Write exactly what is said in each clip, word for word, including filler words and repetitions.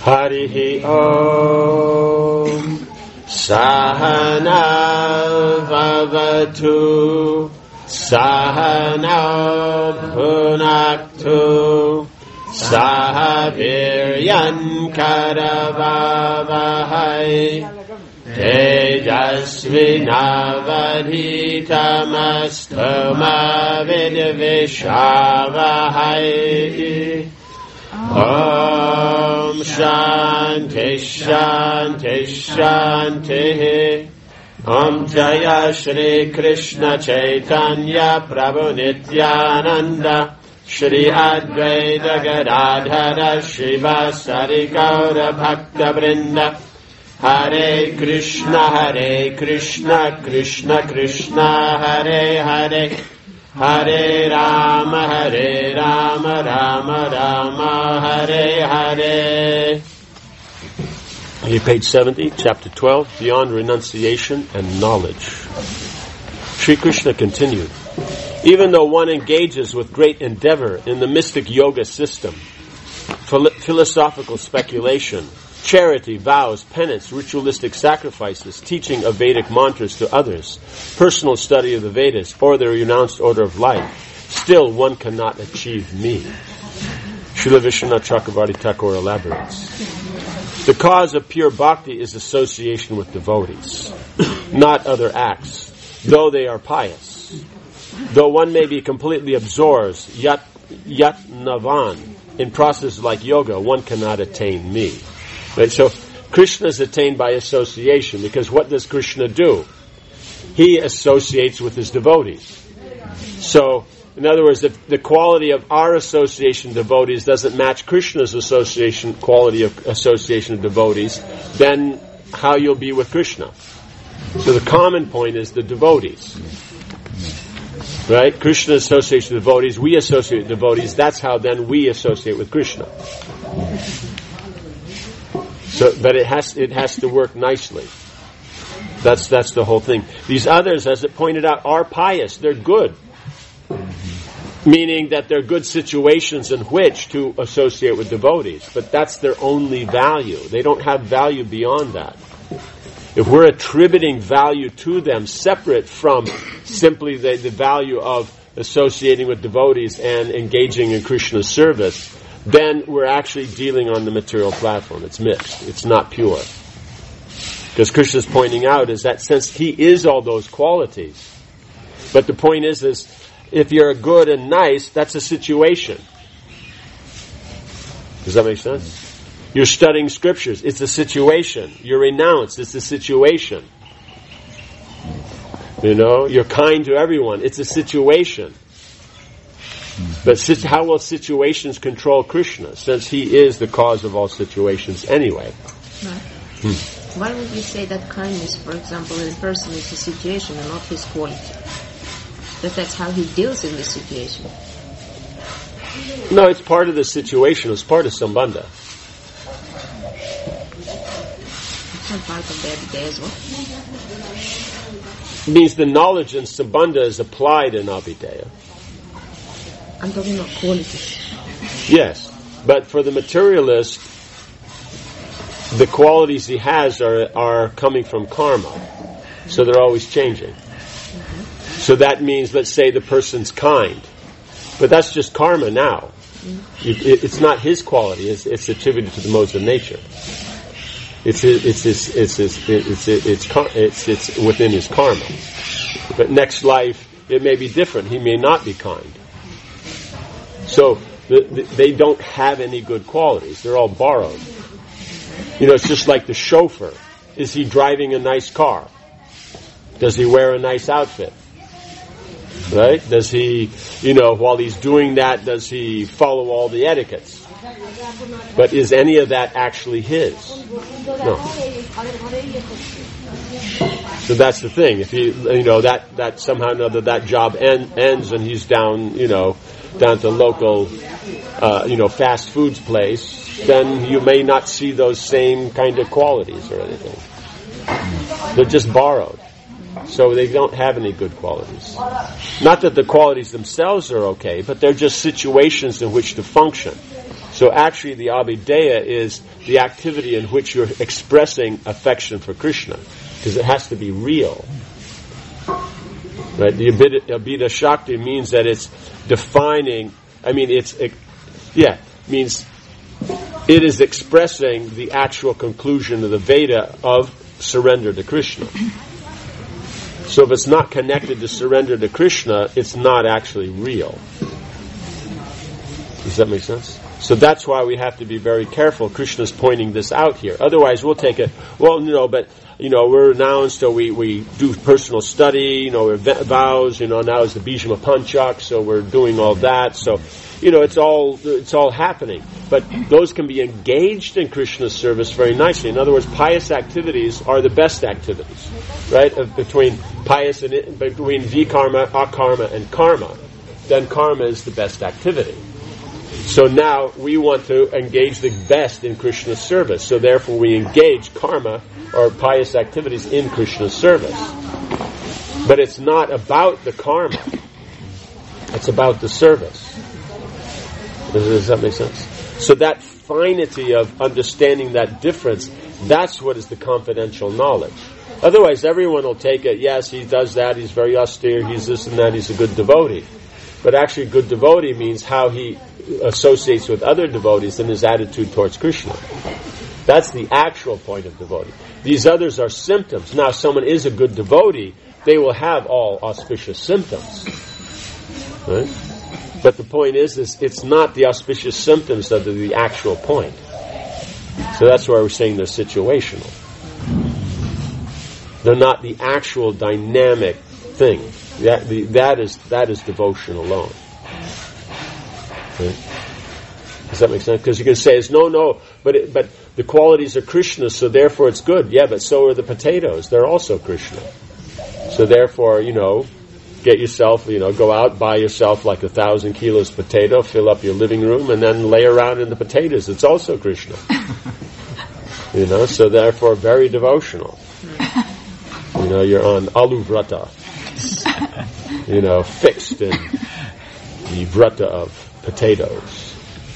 Harihi Om Sahana Vavatu Sahana Bhunaktu Sahaviryan Karavavahai Tejasvinavadhitamastu vidvishavahai. Om Shanti Shanti Shanti. Om Jaya Shri Krishna Chaitanya Prabhu Nityananda Shri Advaita Gadadhara Shivasari Gaura Bhakta Vrinda. Hare Krishna Hare Krishna Krishna Krishna Hare Hare Hare Rama Hare Rama Rama Rama Hare Hare. Here, page seventy, chapter twelve, Beyond Renunciation and Knowledge. Sri Krishna continued, even though one engages with great endeavor in the mystic yoga system, philosophical speculation, charity, vows, penance, ritualistic sacrifices, teaching of Vedic mantras to others, personal study of the Vedas, or the renounced order of life, still one cannot achieve me. Srila Vishwanath Chakravarti Thakur elaborates. The cause of pure bhakti is association with devotees, not other acts, though they are pious. Though one may be completely absorbed, yat, yatnavan, in processes like yoga, one cannot attain me. Right? So Krishna is attained by association, because what does Krishna do? He associates with his devotees. So, in other words, if the quality of our association of devotees doesn't match Krishna's association quality of association of devotees, then how you'll be with Krishna? So the common point is the devotees. Right? Krishna associates with devotees, we associate with devotees, that's how then we associate with Krishna. So, but it has it has to work nicely. That's that's the whole thing. These others, as it pointed out, are pious. They're good. Meaning that they're good situations in which to associate with devotees. But that's their only value. They don't have value beyond that. If we're attributing value to them separate from simply the, the value of associating with devotees and engaging in Krishna's service, then we're actually dealing on the material platform. It's mixed. It's not pure. Because Krishna's pointing out is that since he is all those qualities, but the point is, is if you're good and nice, that's a situation. Does that make sense? You're studying scriptures. It's a situation. You're renounced. It's a situation. You know, you're kind to everyone. It's a situation. But how will situations control Krishna, since he is the cause of all situations anyway? Right. Hmm. Why would you say that kindness, for example, in a person is a situation and not his quality? That that's how he deals in this situation? No, it's part of the situation. It's part of Sambandha. It's not part of the everyday as well? It means the knowledge in Sambandha is applied in Abhideya. I'm talking about qualities. Yes, but for the materialist, the qualities he has are are coming from karma, so they're always changing. Mm-hmm. So that means, let's say the person's kind, but that's just karma now. Mm-hmm. It, it, it's not his quality; it's, it's attributed to the modes of nature. It's his, it's his, it's his, it's it's it's, it's it's within his karma. But next life, it may be different. He may not be kind. So the, the, they don't have any good qualities. They're all borrowed. You know, it's just like the chauffeur. Is he driving a nice car? Does he wear a nice outfit? Right? Does he, you know, while he's doing that, does he follow all the etiquettes? But is any of that actually his? No. So that's the thing. If he, you know, that, that somehow or another that job end, ends and he's down, you know, down to local, uh, you know, fast foods place, then you may not see those same kind of qualities or anything. They're just borrowed. So they don't have any good qualities. Not that the qualities themselves are okay, but they're just situations in which to function. So actually the Abhideya is the activity in which you're expressing affection for Krishna, because it has to be real. Right? The Abhida, Abhida Shakti means that it's defining, I mean it's, it, yeah, means it is expressing the actual conclusion of the Veda of surrender to Krishna. So if it's not connected to surrender to Krishna, it's not actually real. Does that make sense? So that's why we have to be very careful. Krishna's pointing this out here. Otherwise we'll take it, well, you know, but, you know, we're renounced, so we, we do personal study, you know, we're vows, you know, now is the Bijama Panchak, so we're doing all that, so, you know, it's all, it's all happening. But those can be engaged in Krishna's service very nicely. In other words, pious activities are the best activities, right? Of between pious and, between vikarma, akarma, and karma, then karma is the best activity. So now we want to engage the best in Krishna's service. So therefore we engage karma or pious activities in Krishna's service. But it's not about the karma. It's about the service. Does, does that make sense? So that finity of understanding that difference, that's what is the confidential knowledge. Otherwise everyone will take it, yes, he does that, he's very austere, he's this and that, he's a good devotee. But actually good devotee means how he associates with other devotees and his attitude towards Krishna. That's the actual point of devotee. These others are symptoms. Now, if someone is a good devotee, they will have all auspicious symptoms. Right? But the point is, is it's not the auspicious symptoms that are the actual point. So that's why we're saying they're situational. They're not the actual dynamic thing. That, the, that is that is devotion alone. Right? Does that make sense? Because you can say, it's, no, no, but it, but the qualities are Krishna, so therefore it's good. Yeah, but so are the potatoes. They're also Krishna. So therefore, you know, get yourself, you know, go out, buy yourself like a thousand kilos of potato, fill up your living room, and then lay around in the potatoes. It's also Krishna. You know, so therefore very devotional. You know, you're on Alu Vrata. You know, fixed in the vrata of potatoes.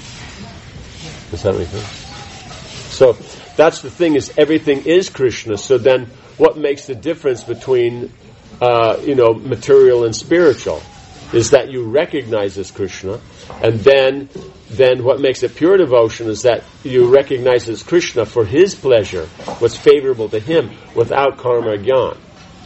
Does that make sense? So that's the thing, is everything is Krishna. So then what makes the difference between uh, you know, material and spiritual is that you recognize as Krishna, and then then what makes it pure devotion is that you recognize as Krishna for his pleasure, what's favorable to him, without karma jnana.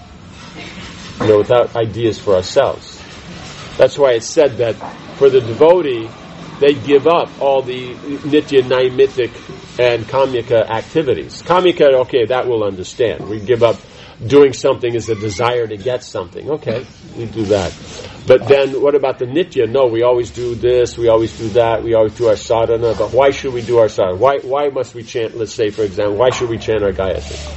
You know, without ideas for ourselves. That's why it's said that for the devotee, they give up all the nitya, naimitic, and kamyaka activities. Kamyaka, okay, that we'll understand. We give up doing something as a desire to get something. Okay, we do that. But then what about the nitya? No, we always do this, we always do that, we always do our sadhana. But why should we do our sadhana? Why, why must we chant, let's say, for example, why should we chant our Gayatri?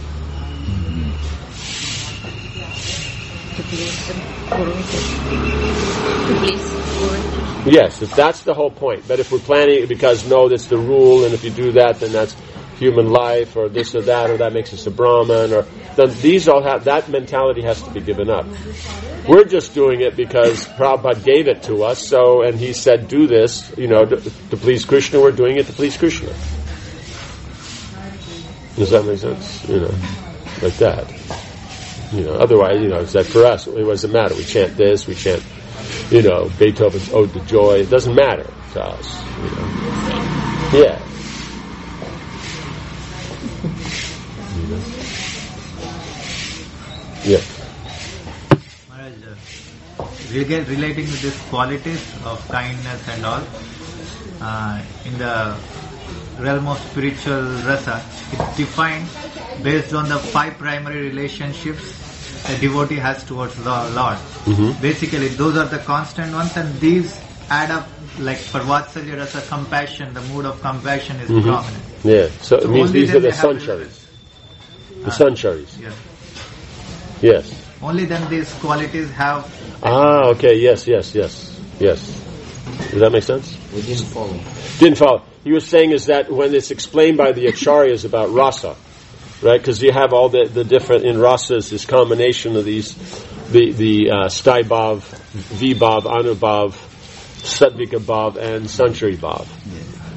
Yes, if that's the whole point. But if we're planning it because, no, that's the rule, and if you do that, then that's human life, or this or that, or that makes us a Brahman, or then these all have, that mentality has to be given up. We're just doing it because Prabhupada gave it to us, so, and he said, do this, you know, to, to please Krishna. We're doing it to please Krishna. Does that make sense? You know, like that. You know, otherwise, you know, it's that for us, it doesn't matter. We chant this, we chant, you know, Beethoven's Ode to Joy. It doesn't matter to us. You know. Yeah. You know. Yeah. Maharaj, uh, again, relating to these qualities of kindness and all, uh, in the realm of spiritual rasa, it's defined based on the five primary relationships a devotee has towards the Lord. Mm-hmm. Basically, those are the constant ones, and these add up. Like for Vatsalya rasa, compassion, the mood of compassion is mm-hmm. prominent. Yeah, so, so it means these are the sancharis. The uh, sancharis. Yes. Yes. Only then these qualities have... Ah, okay, yes, yes, yes, yes. Does that make sense? We didn't follow. Didn't follow. He was saying is that when it's explained by the acharyas about rasa, right? Because you have all the, the different, in rasas, this combination of these, the, the uh, Staibhav, Vibhav, Anubhav, Sattvika Bhav, and Sanchari Bhav. Yeah.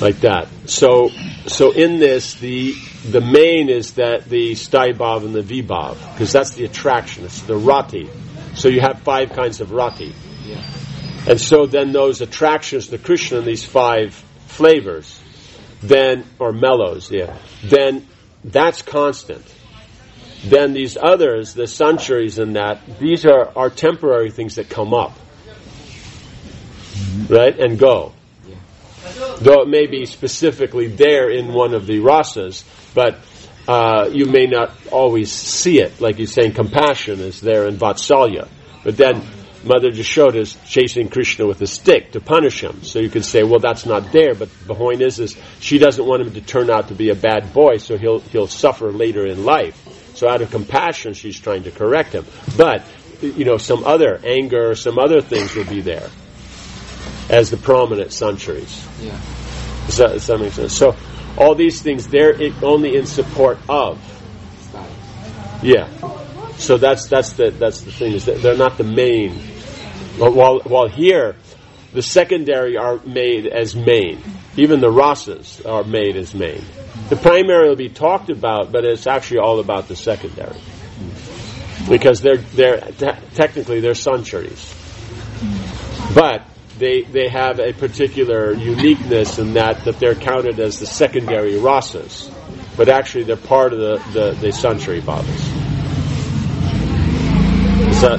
like that. So, so in this, the the main is that the Staibhav and the Vibhav, because that's the attraction. It's the rati. So you have five kinds of rati, Yeah. and so then those attractions to Krishna in these five flavors, then or mellows, yeah, then that's constant. Then these others, the sancharis and that, these are, are temporary things that come up, right, and go. Yeah. Though it may be specifically there in one of the rasas, but uh, you may not always see it. Like you're saying, compassion is there in Vatsalya. But then Mother Jashoda is chasing Krishna with a stick to punish him. So you could say, well, that's not there. But the point is, is she doesn't want him to turn out to be a bad boy, so he'll he'll suffer later in life. So out of compassion, she's trying to correct him. But, you know, some other anger, some other things will be there as the prominent sancharis. Yeah. Does that, does that make sense? So all these things, they're only in support of. Style. Yeah. So that's that's the that's the thing, is that they're not the main. While while here, the secondary are made as main. Even the rasas are made as main. The primary will be talked about, but it's actually all about the secondary, because they're they're te- technically they're sancharis, but they they have a particular uniqueness in that that they're counted as the secondary rasas, but actually they're part of the the, the sanchari bhavas. Is that?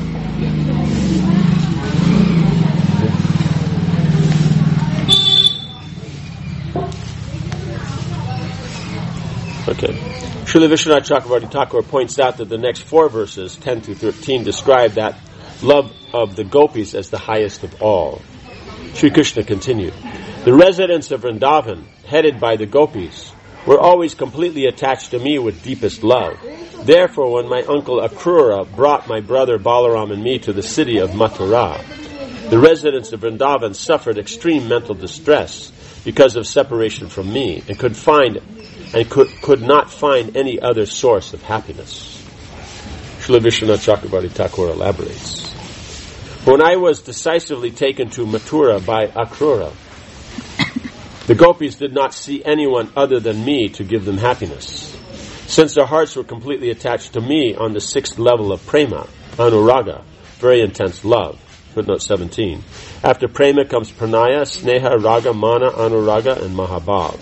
Okay. Srila Vishwanath Chakravarti Thakur points out that the next four verses, ten through thirteen, describe that love of the gopis as the highest of all. Sri Krishna continued, the residents of Vrindavan, headed by the gopis, were always completely attached to me with deepest love. Therefore, when my uncle Akrura brought my brother Balaram and me to the city of Mathura, the residents of Vrindavan suffered extreme mental distress because of separation from me, and could find and could could not find any other source of happiness. Srila Vishwanath Chakravarti Thakur elaborates. When I was decisively taken to Mathura by Akrura, the gopis did not see anyone other than me to give them happiness. Since their hearts were completely attached to me on the sixth level of prema, anuraga, very intense love, footnote seventeen. After prema comes pranaya, sneha, raga, mana, anuraga, and mahabhav.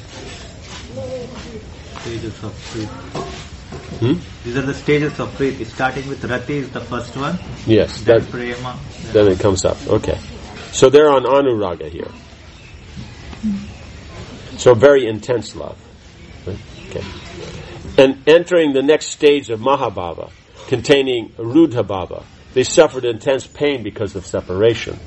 Stages of faith. Hmm? These are the stages of faith. Starting with rati is the first one. Yes, Then that, prema. then it comes up. Okay. So they're on anuraga here. So very intense love. Right? Okay. And entering the next stage of mahabhava, containing rudha bhava, they suffered intense pain because of separation.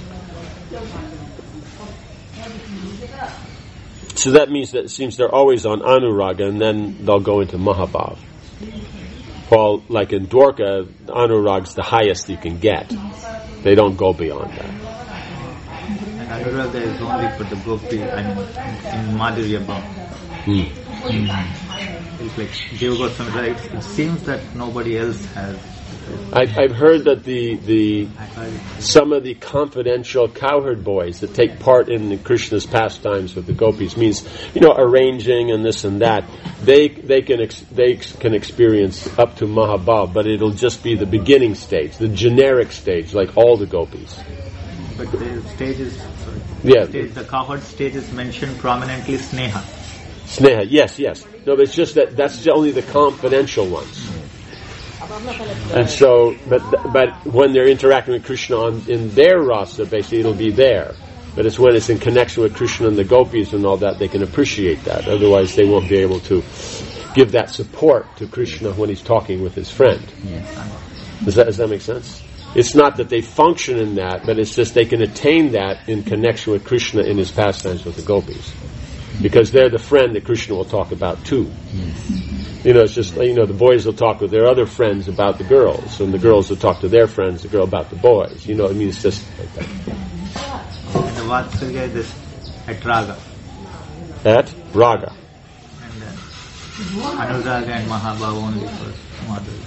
So that means that it seems they're always on anuraga, and then they'll go into mahabhav. While, like in Dwarka, anurag's the highest you can get. They don't go beyond that. And anuraga is only for the gopi, I mean, in Madhurya Bhav. Hmm. Mm. It's like Deva Goswami writes, it seems that nobody else has. I've, I've heard that the the I heard it. some of the confidential cowherd boys that take part in Krishna's pastimes with the gopis, means, you know, arranging and this and that, they they can ex, they can experience up to Mahabhav, but it'll just be the beginning stage, the generic stage, like all the gopis. But the stages, sorry, Yeah. stage, the cowherd stage is mentioned prominently Sneha. Sneha, yes, yes. No, but it's just that that's only the confidential ones. And so, but but when they're interacting with Krishna on, in their rasa, basically it'll be there. But it's when it's in connection with Krishna and the gopis and all that, they can appreciate that. Otherwise, they won't be able to give that support to Krishna when he's talking with his friend. Yes. Does that, does that make sense? It's not that they function in that, but it's just they can attain that in connection with Krishna in his pastimes with the gopis. Because they're the friend that Krishna will talk about too. You know, it's just, you know, the boys will talk with their other friends about the girls, and the girls will talk to their friends, the girl about the boys. You know, I mean, it's just like that. And the Vatsalya is this at Raga. At Raga. And then Anuraga and Mahabhav only for Madhurya.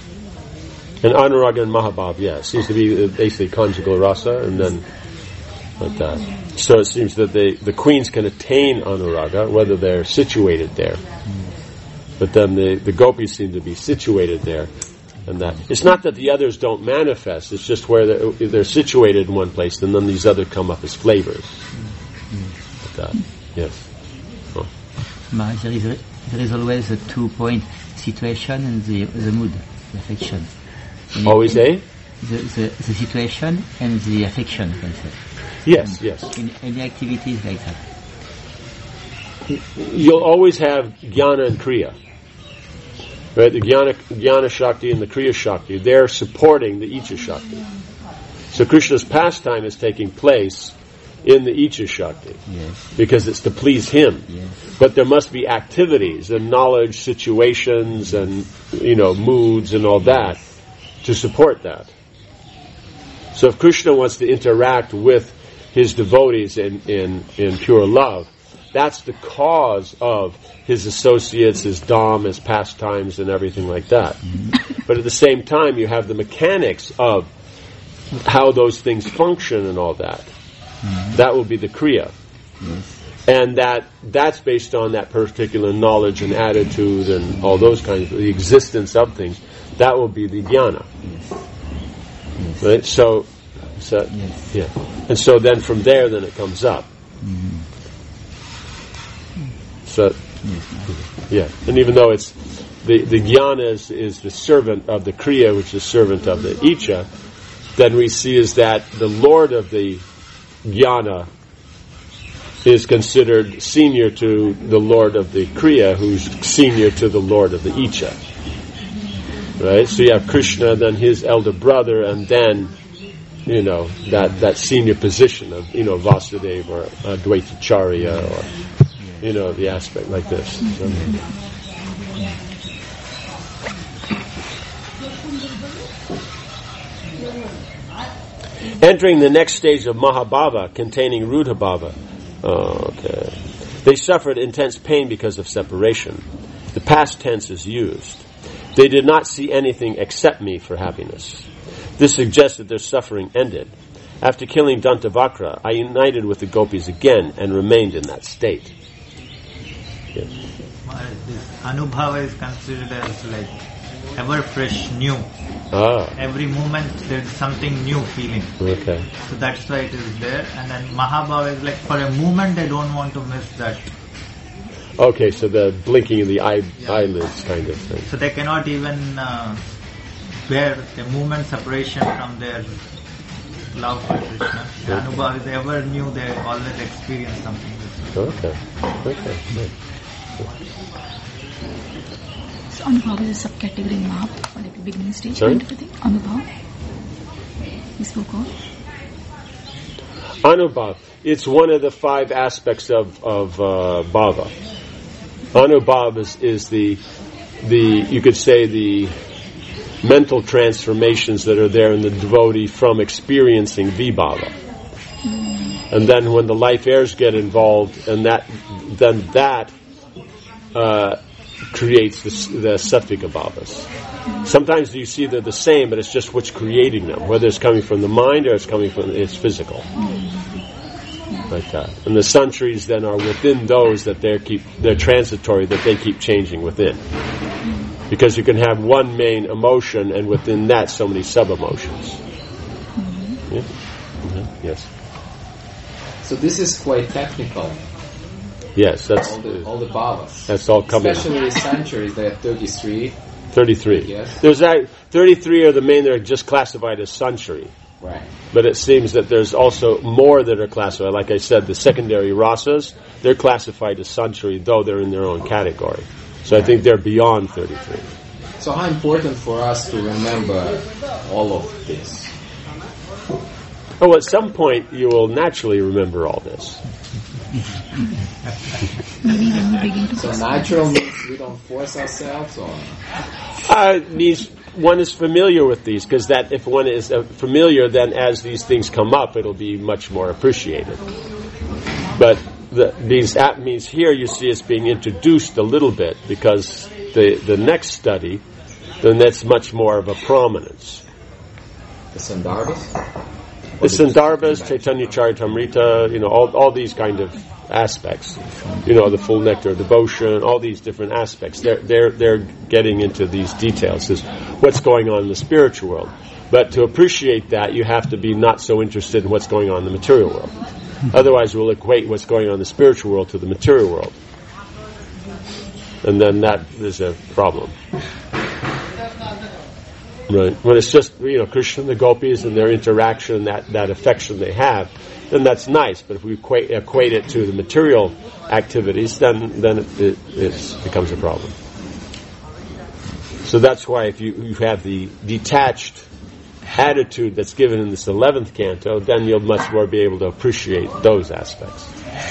And Anuraga and Mahabhav, yeah, seems to be basically conjugal rasa, and then Like that. So it seems that they, the queens can attain anuraga, whether they're situated there. But then the, the gopis seem to be situated there. And that it's not that the others don't manifest, it's just where they're, they're situated in one place, and then these other come up as flavors. Like that. Yes. Oh. Maharaj, there is, a, there is always a two-point situation and the, the mood, the affection. And Always it, a? The, the, the situation and the affection, you can say. Yes, yes. In any activities like that. You'll always have jnana and kriya. Right? The jnana, jnana Shakti and the kriya Shakti, they're supporting the Icha Shakti. So Krishna's pastime is taking place in the Icha Shakti. Yes. Because it's to please him. Yes. But there must be activities and knowledge, situations and, you know, moods and all that to support that. So if Krishna wants to interact with his devotees in, in, in pure love, that's the cause of his associates, his dham, his pastimes, and everything like that. Mm-hmm. But at the same time, you have the mechanics of how those things function and all that. Mm-hmm. That will be the kriya. Yes. And that that's based on that particular knowledge and attitude and all those kinds of, the existence of things. That will be the jnana. Yes. Yes. Right? So, so yes. yeah. And so then from there, then it comes up. Mm-hmm. So, yes. yeah. And even though it's, the, the jnana is, is the servant of the kriya, which is servant of the icha, then we see is that the lord of the jnana is considered senior to the lord of the kriya, who's senior to the lord of the icha. Right? So you have Krishna, then his elder brother, and then, you know, that, that senior position of, you know, Vasudeva or Advaitacharya or, you know, the aspect like this. So, entering the next stage of Mahabhava, containing Rudhabhava. Oh, okay. They suffered intense pain because of separation. The past tense is used. They did not see anything except me for happiness. This suggests that their suffering ended. After killing Dantavakra, I united with the gopis again and remained in that state. Yes. This Anubhava is considered as like ever fresh, new. Ah. Every moment there's something new feeling. Okay. So that's why it is there. And then Mahabhava is like for a moment they don't want to miss that. Okay, so the blinking of the eye, Yeah. eyelids kind of thing. So they cannot even uh, bear the movement separation from their love for Krishna. The Okay. Anubhava is ever new, they always experience something different. Okay. Okay. Good. So Anubhav is a subcategory in Mahab, or like the beginning stage Sorry? kind of a thing. Anubhav. We spoke of. Anubhav. It's one of the five aspects of of uh, bhava. Anubhav is, is the the you could say the mental transformations that are there in the devotee from experiencing vibhava. And then when the life heirs get involved, and that then that uh, creates the, the sattvika bhavas. Sometimes you see they're the same, but it's just what's creating them, whether it's coming from the mind or it's coming from it's physical. Like that. And the santris then are within those that they keep they're transitory, that they keep changing within. Because you can have one main emotion and within that so many sub emotions. Yeah? Mm-hmm. Yes. So this is quite technical. Yes, that's all the all the bhavas. That's all coming. Especially the centuries, they have thirty-three. Thirty-three. Yes. There's that, thirty-three are the main that are just classified as sanchari. Right. But it seems that there's also more that are classified. Like I said, the secondary rasas, they're classified as sanchari, though they're in their own category. So I think they're beyond thirty-three. So how important for us to remember all of this? Oh, at some point you will naturally remember all this. Maybe when we begin to So natural means we don't force ourselves, or Uh, these one is familiar with these, because that if one is uh, familiar, then as these things come up, it'll be much more appreciated. But the, these that means here you see it's being introduced a little bit, because the the next study, then that's much more of a prominence. the sandarbhas? The Sandarbhas, Chaitanya Charitamrita, you know, all all these kind of aspects. You know, the full nectar of devotion, all these different aspects. They're they're they're getting into these details. This what's going on in the spiritual world. But to appreciate that, you have to be not so interested in what's going on in the material world. Otherwise, we'll equate what's going on in the spiritual world to the material world. And then that is a problem. Right. When it's just, you know, Krishna and the gopis and their interaction, that, that affection they have, then that's nice. But if we equate, equate it to the material activities, then then it, it it's, becomes a problem. So that's why if you, you have the detached attitude that's given in this eleventh canto, then you'll much more be able to appreciate those aspects.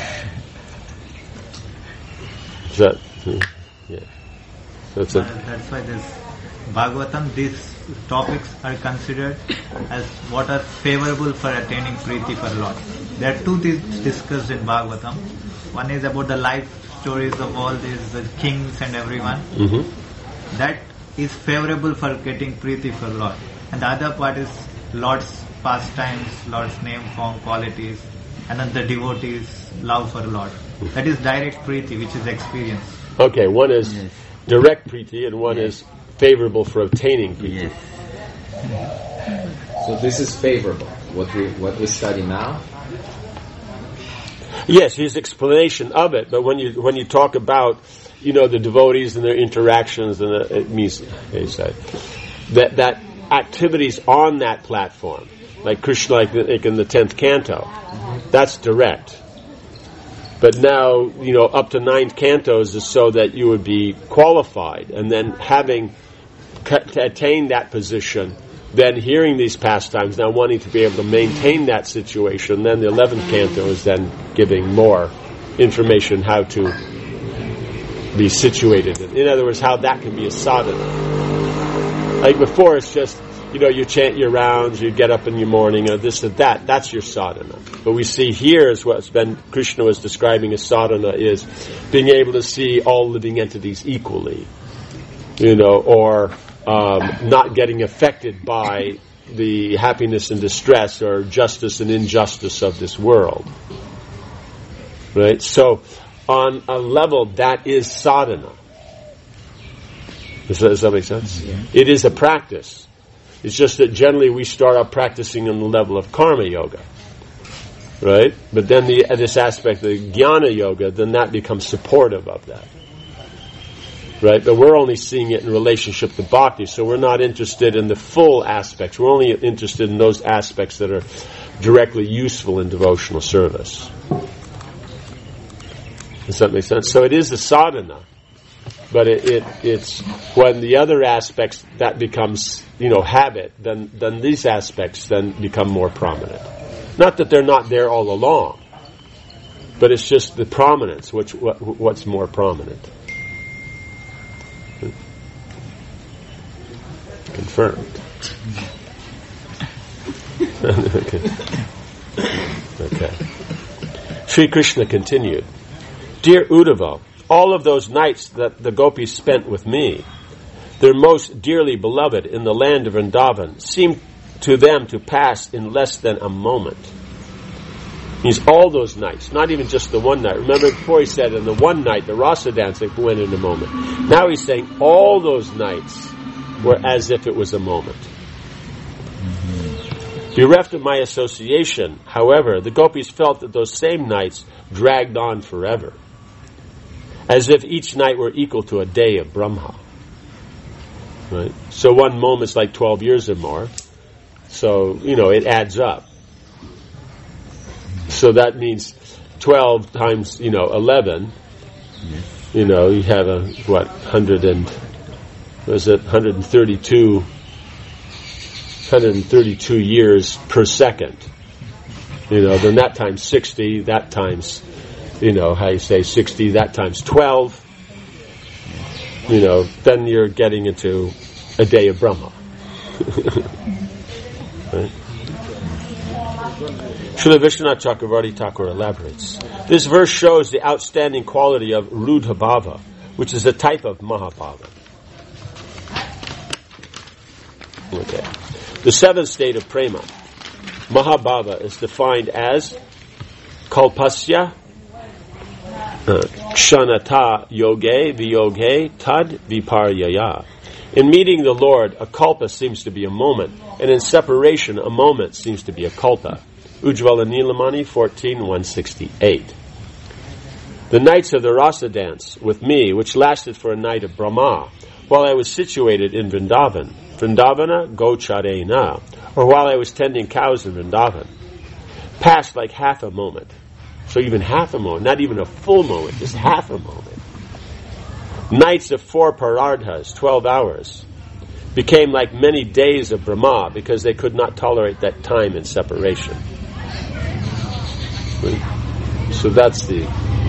Is that, yeah. So it's a, that's why this Bhagavatam, these topics are considered as what are favorable for attaining Preeti for Lord. There are two things discussed in Bhagavatam. One is about the life stories of all these the kings and everyone. mm-hmm. That is favorable for getting Preeti for Lord. And the other part is Lord's pastimes, Lord's name, form, qualities, and then the devotees' love for Lord. That is direct Preeti, which is experience. Okay, one is Yes. direct Preeti and one Yes. is favorable for obtaining Preeti. Yes. So this is favorable. What we what we study now. Yes, his explanation of it, but when you when you talk about, you know, the devotees and their interactions, and the, it means they say that that activities on that platform, like Krishna, like, like in the tenth canto, that's direct. But now, you know, up to ninth cantos is so that you would be qualified, and then having to attain that position, then hearing these pastimes, now wanting to be able to maintain that situation, then the eleventh canto is then giving more information how to be situated. In other words, how that can be a sadhana. Like before, it's just, you know, you chant your rounds, you get up in your morning, or this or that. That's your sadhana. But we see here is what's been Krishna was describing as sadhana is being able to see all living entities equally, you know, or um, not getting affected by the happiness and distress or justice and injustice of this world. Right? So, on a level, that is sadhana. Does that, does that make sense? Yeah. It is a practice. It's just that generally we start out practicing on the level of karma yoga. Right? But then the, this aspect, the jnana yoga, then that becomes supportive of that. Right? But we're only seeing it in relationship to bhakti, so we're not interested in the full aspects. We're only interested in those aspects that are directly useful in devotional service. Does that make sense? So it is a sadhana, but it, it it's when the other aspects that becomes, you know, habit, then then these aspects then become more prominent. Not that they're not there all along, but it's just the prominence, which what, what's more prominent. Confirmed. Okay. Okay. Sri Krishna continued. Dear Uddhava, all of those nights that the gopis spent with me, their most dearly beloved in the land of Vrindavan, seemed to them to pass in less than a moment. Means all those nights, not even just the one night. Remember before he said in the one night, the rasa dancing went in a moment. Now he's saying all those nights were as if it was a moment. Mm-hmm. Bereft of my association, however, the gopis felt that those same nights dragged on forever, as if each night were equal to a day of Brahma. Right? So one moment's like twelve years or more. So, you know, it adds up. So that means twelve times, you know, eleven. Mm-hmm. You know, you have a, what, one hundred and, was it one hundred thirty-two, one hundred thirty-two years per second. You know, then that times sixty, that times, you know, how you say sixty, that times twelve. You know, then you're getting into a day of Brahma. Right? Srila Vishwanath Chakravarti Thakur elaborates. This verse shows the outstanding quality of Rudha Bhava, which is a type of Mahabhava. Okay. The seventh state of Prema, Mahabhava is defined as kalpasya, uh, kshanata yoge, viyoge, tad viparyaya. In meeting the Lord, a kalpa seems to be a moment, and in separation, a moment seems to be a kalpa. Ujjvala Nilamani fourteen one sixty-eight. The nights of the rasa dance with me, which lasted for a night of Brahma, while I was situated in Vrindavan, Vrindavana Gocharena, or while I was tending cows in Vrindavan, passed like half a moment. So even half a moment, not even a full moment, just half a moment. Nights of four parardhas, twelve hours, became like many days of Brahma because they could not tolerate that time in separation. So that's the...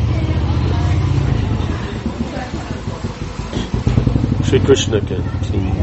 Sri Krishna continued.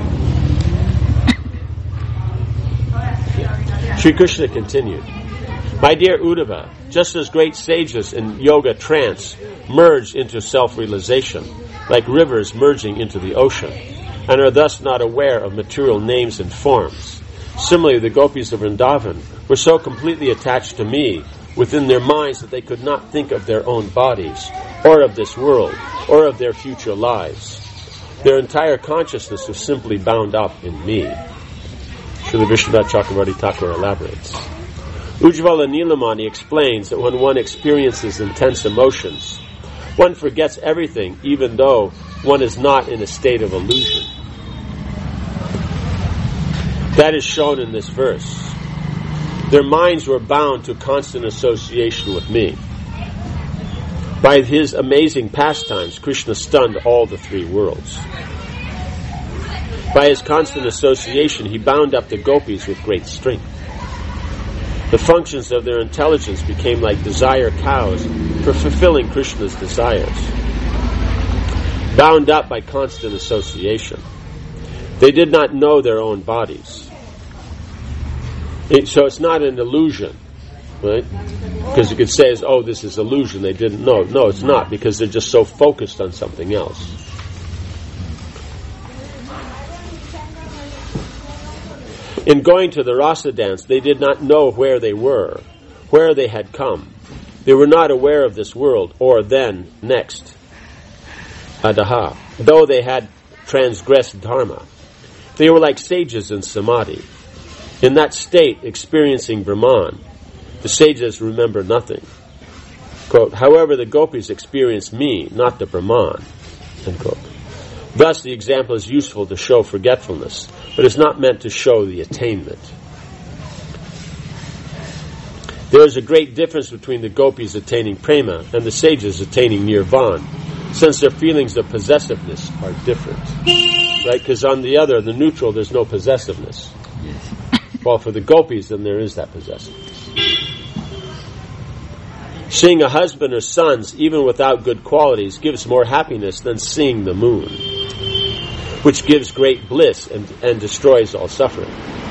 Sri Krishna continued. My dear Uddhava, just as great sages in yoga trance merge into self-realization, like rivers merging into the ocean, and are thus not aware of material names and forms, similarly the gopis of Vrindavan were so completely attached to me within their minds that they could not think of their own bodies, or of this world, or of their future lives. Their entire consciousness was simply bound up in me. Srila Vishwanath Chakravarti Thakur elaborates. Ujjvala Nilamani explains that when one experiences intense emotions, one forgets everything, even though one is not in a state of illusion. That is shown in this verse. Their minds were bound to constant association with me. By his amazing pastimes, Krishna stunned all the three worlds. By his constant association, he bound up the gopis with great strength. The functions of their intelligence became like desire cows for fulfilling Krishna's desires. Bound up by constant association, they did not know their own bodies. It, so it's not an illusion, right? Because you could say, as, oh, this is illusion, they didn't know. No, it's not, because they're just so focused on something else. In going to the rasa dance, they did not know where they were, where they had come. They were not aware of this world, or then, next, adaha, though they had transgressed dharma. They were like sages in samadhi. In that state, experiencing Brahman, the sages remember nothing. Quote, however, the gopis experience me, not the Brahman. End quote. Thus, the example is useful to show forgetfulness, but is not meant to show the attainment. There is a great difference between the gopis attaining prema and the sages attaining nirvana, since their feelings of possessiveness are different. Right? Because on the other, the neutral, there's no possessiveness. Yes. Well, for the gopis, then there is that possessiveness. Seeing a husband or sons, even without good qualities, gives more happiness than seeing the moon, which gives great bliss and, and destroys all suffering.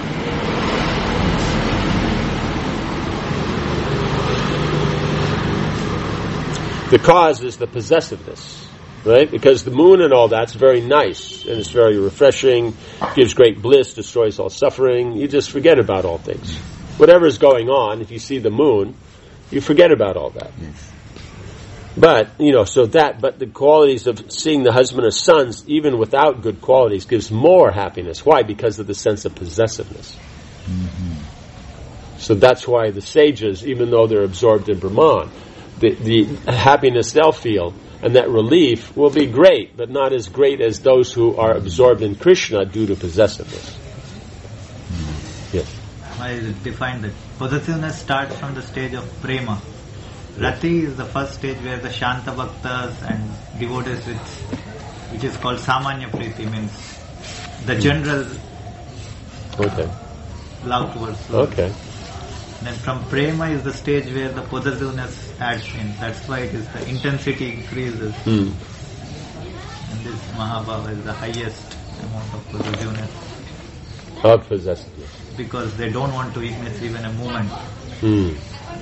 The cause is the possessiveness, right? Because the moon and all that's very nice, and it's very refreshing, gives great bliss, destroys all suffering. You just forget about all things. Whatever's going on, if you see the moon, you forget about all that. Yes. But, you know, so that, but the qualities of seeing the husband or sons, even without good qualities, gives more happiness. Why? Because of the sense of possessiveness. Mm-hmm. So that's why the sages, even though they're absorbed in Brahman, the, the happiness they'll feel and that relief will be great, but not as great as those who are absorbed in Krishna due to possessiveness. Mm-hmm. Yes. I defined that possessiveness starts from the stage of prema. Rati is the first stage where the Shanta Bhaktas and devotees, with, which is called Samanya Priti, means the general okay. love towards Lord. Okay. Then from prema is the stage where the possessiveness adds in. That's why it is the intensity increases. Mm. And this Mahabhava is the highest amount of possessiveness. Of possessiveness. Because they don't want to witness even a moment. Mm.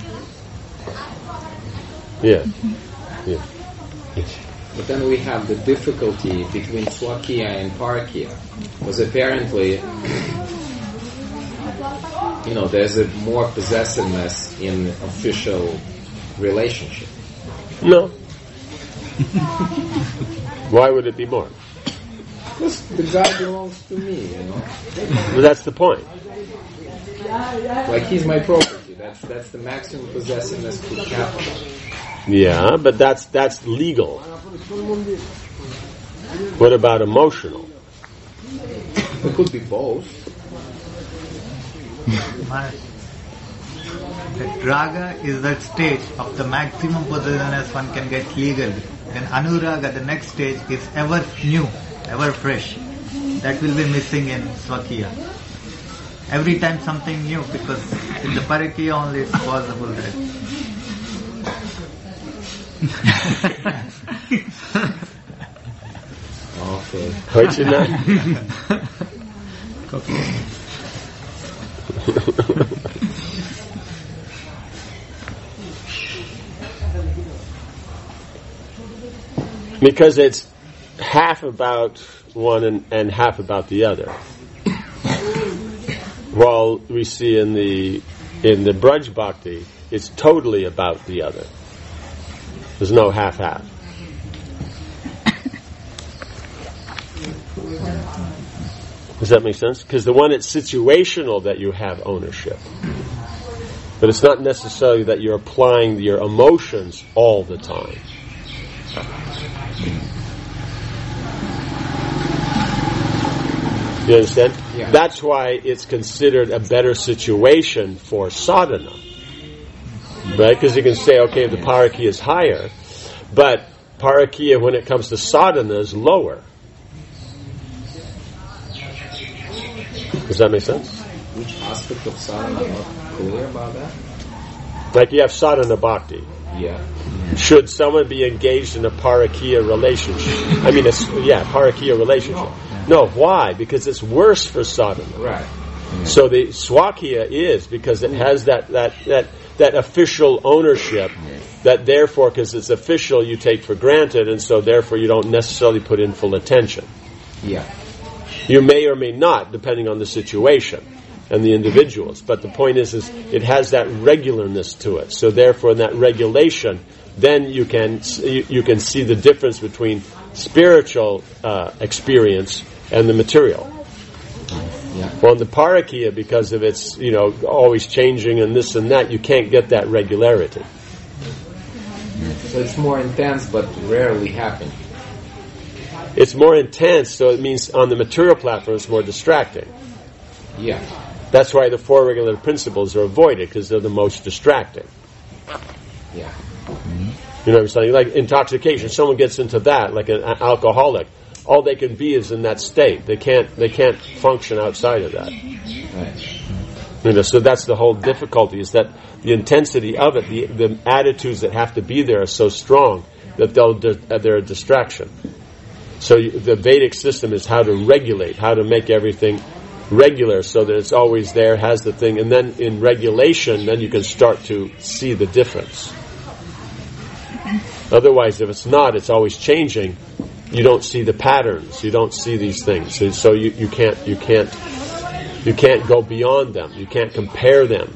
Yeah. Yeah. Yes. But then we have the difficulty between Swakiya and Parakiya. Because apparently, you know, there's a more possessiveness in official relationship. No. Why would it be more? Because the guy belongs to me, you know. Well, that's the point. Like he's my property. That's that's the maximum possessiveness to capital. Yeah, but that's that's legal. What about emotional? It could be both. The raga is that stage of the maximum possessiveness one can get legally. Then anuraga, the next stage, is ever new, ever fresh. That will be missing in Swakiya. Every time something new, because in the Parakiya only it's possible that. Okay. Quite you know. Because it's half about one and, and half about the other. While we see in the in the Braj Bhakti, it's totally about the other. There's no half-half. Does that make sense? Because the one, it's situational that you have ownership. But it's not necessarily that you're applying your emotions all the time. You understand? Yeah. That's why it's considered a better situation for sadhana. Right? Because you can say, okay, the parakiya is higher, but parakiya, when it comes to sadhana, is lower. Does that make sense? Which aspect of sadhana? I'm not clear about that. Like you have sadhana bhakti. Yeah. Should someone be engaged in a parakiya relationship? I mean, a, yeah, parakiya relationship. No, why? Because it's worse for sadhana. Right. So the swakiya is because it has that that that, that official ownership. That therefore, because it's official, you take for granted, and so therefore you don't necessarily put in full attention. Yeah. You may or may not, depending on the situation and the individuals. But the point is, is it has that regularness to it. So therefore, in that regulation, then you can you, you can see the difference between spiritual uh, experience and the material. Yeah. Well, in the parakiya, because of its, you know, always changing and this and that, you can't get that regularity. So it's more intense, but rarely happening. It's more intense, so it means on the material platform it's more distracting. Yeah. That's why the four regulative principles are avoided, because they're the most distracting. Yeah. You know what I'm saying? Like intoxication, someone gets into that, like an alcoholic, all they can be is in that state. They can't they can't function outside of that. Right. You know, so that's the whole difficulty, is that the intensity of it, the the attitudes that have to be there are so strong that they'll they're a distraction. So you, the Vedic system is how to regulate, how to make everything regular so that it's always there, has the thing, and then in regulation, then you can start to see the difference. Otherwise, if it's not, it's always changing. You don't see the patterns. You don't see these things. So, so you, you can't you can't you can't go beyond them. You can't compare them.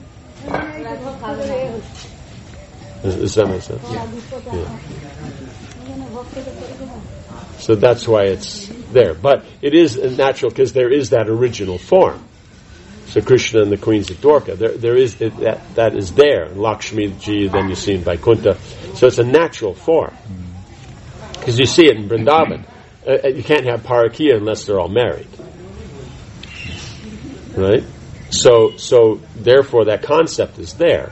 Does, does that make sense? Yeah. Yeah. So that's why it's there. But it is natural because there is that original form. So Krishna and the queens of Dwarka, there there is it, that that is there. Lakshmi Ji, then you see in Vaikuntha. So it's a natural form. Because you see it in Vrindavan. Uh, you can't have parakiya unless they're all married. Right? So so therefore that concept is there.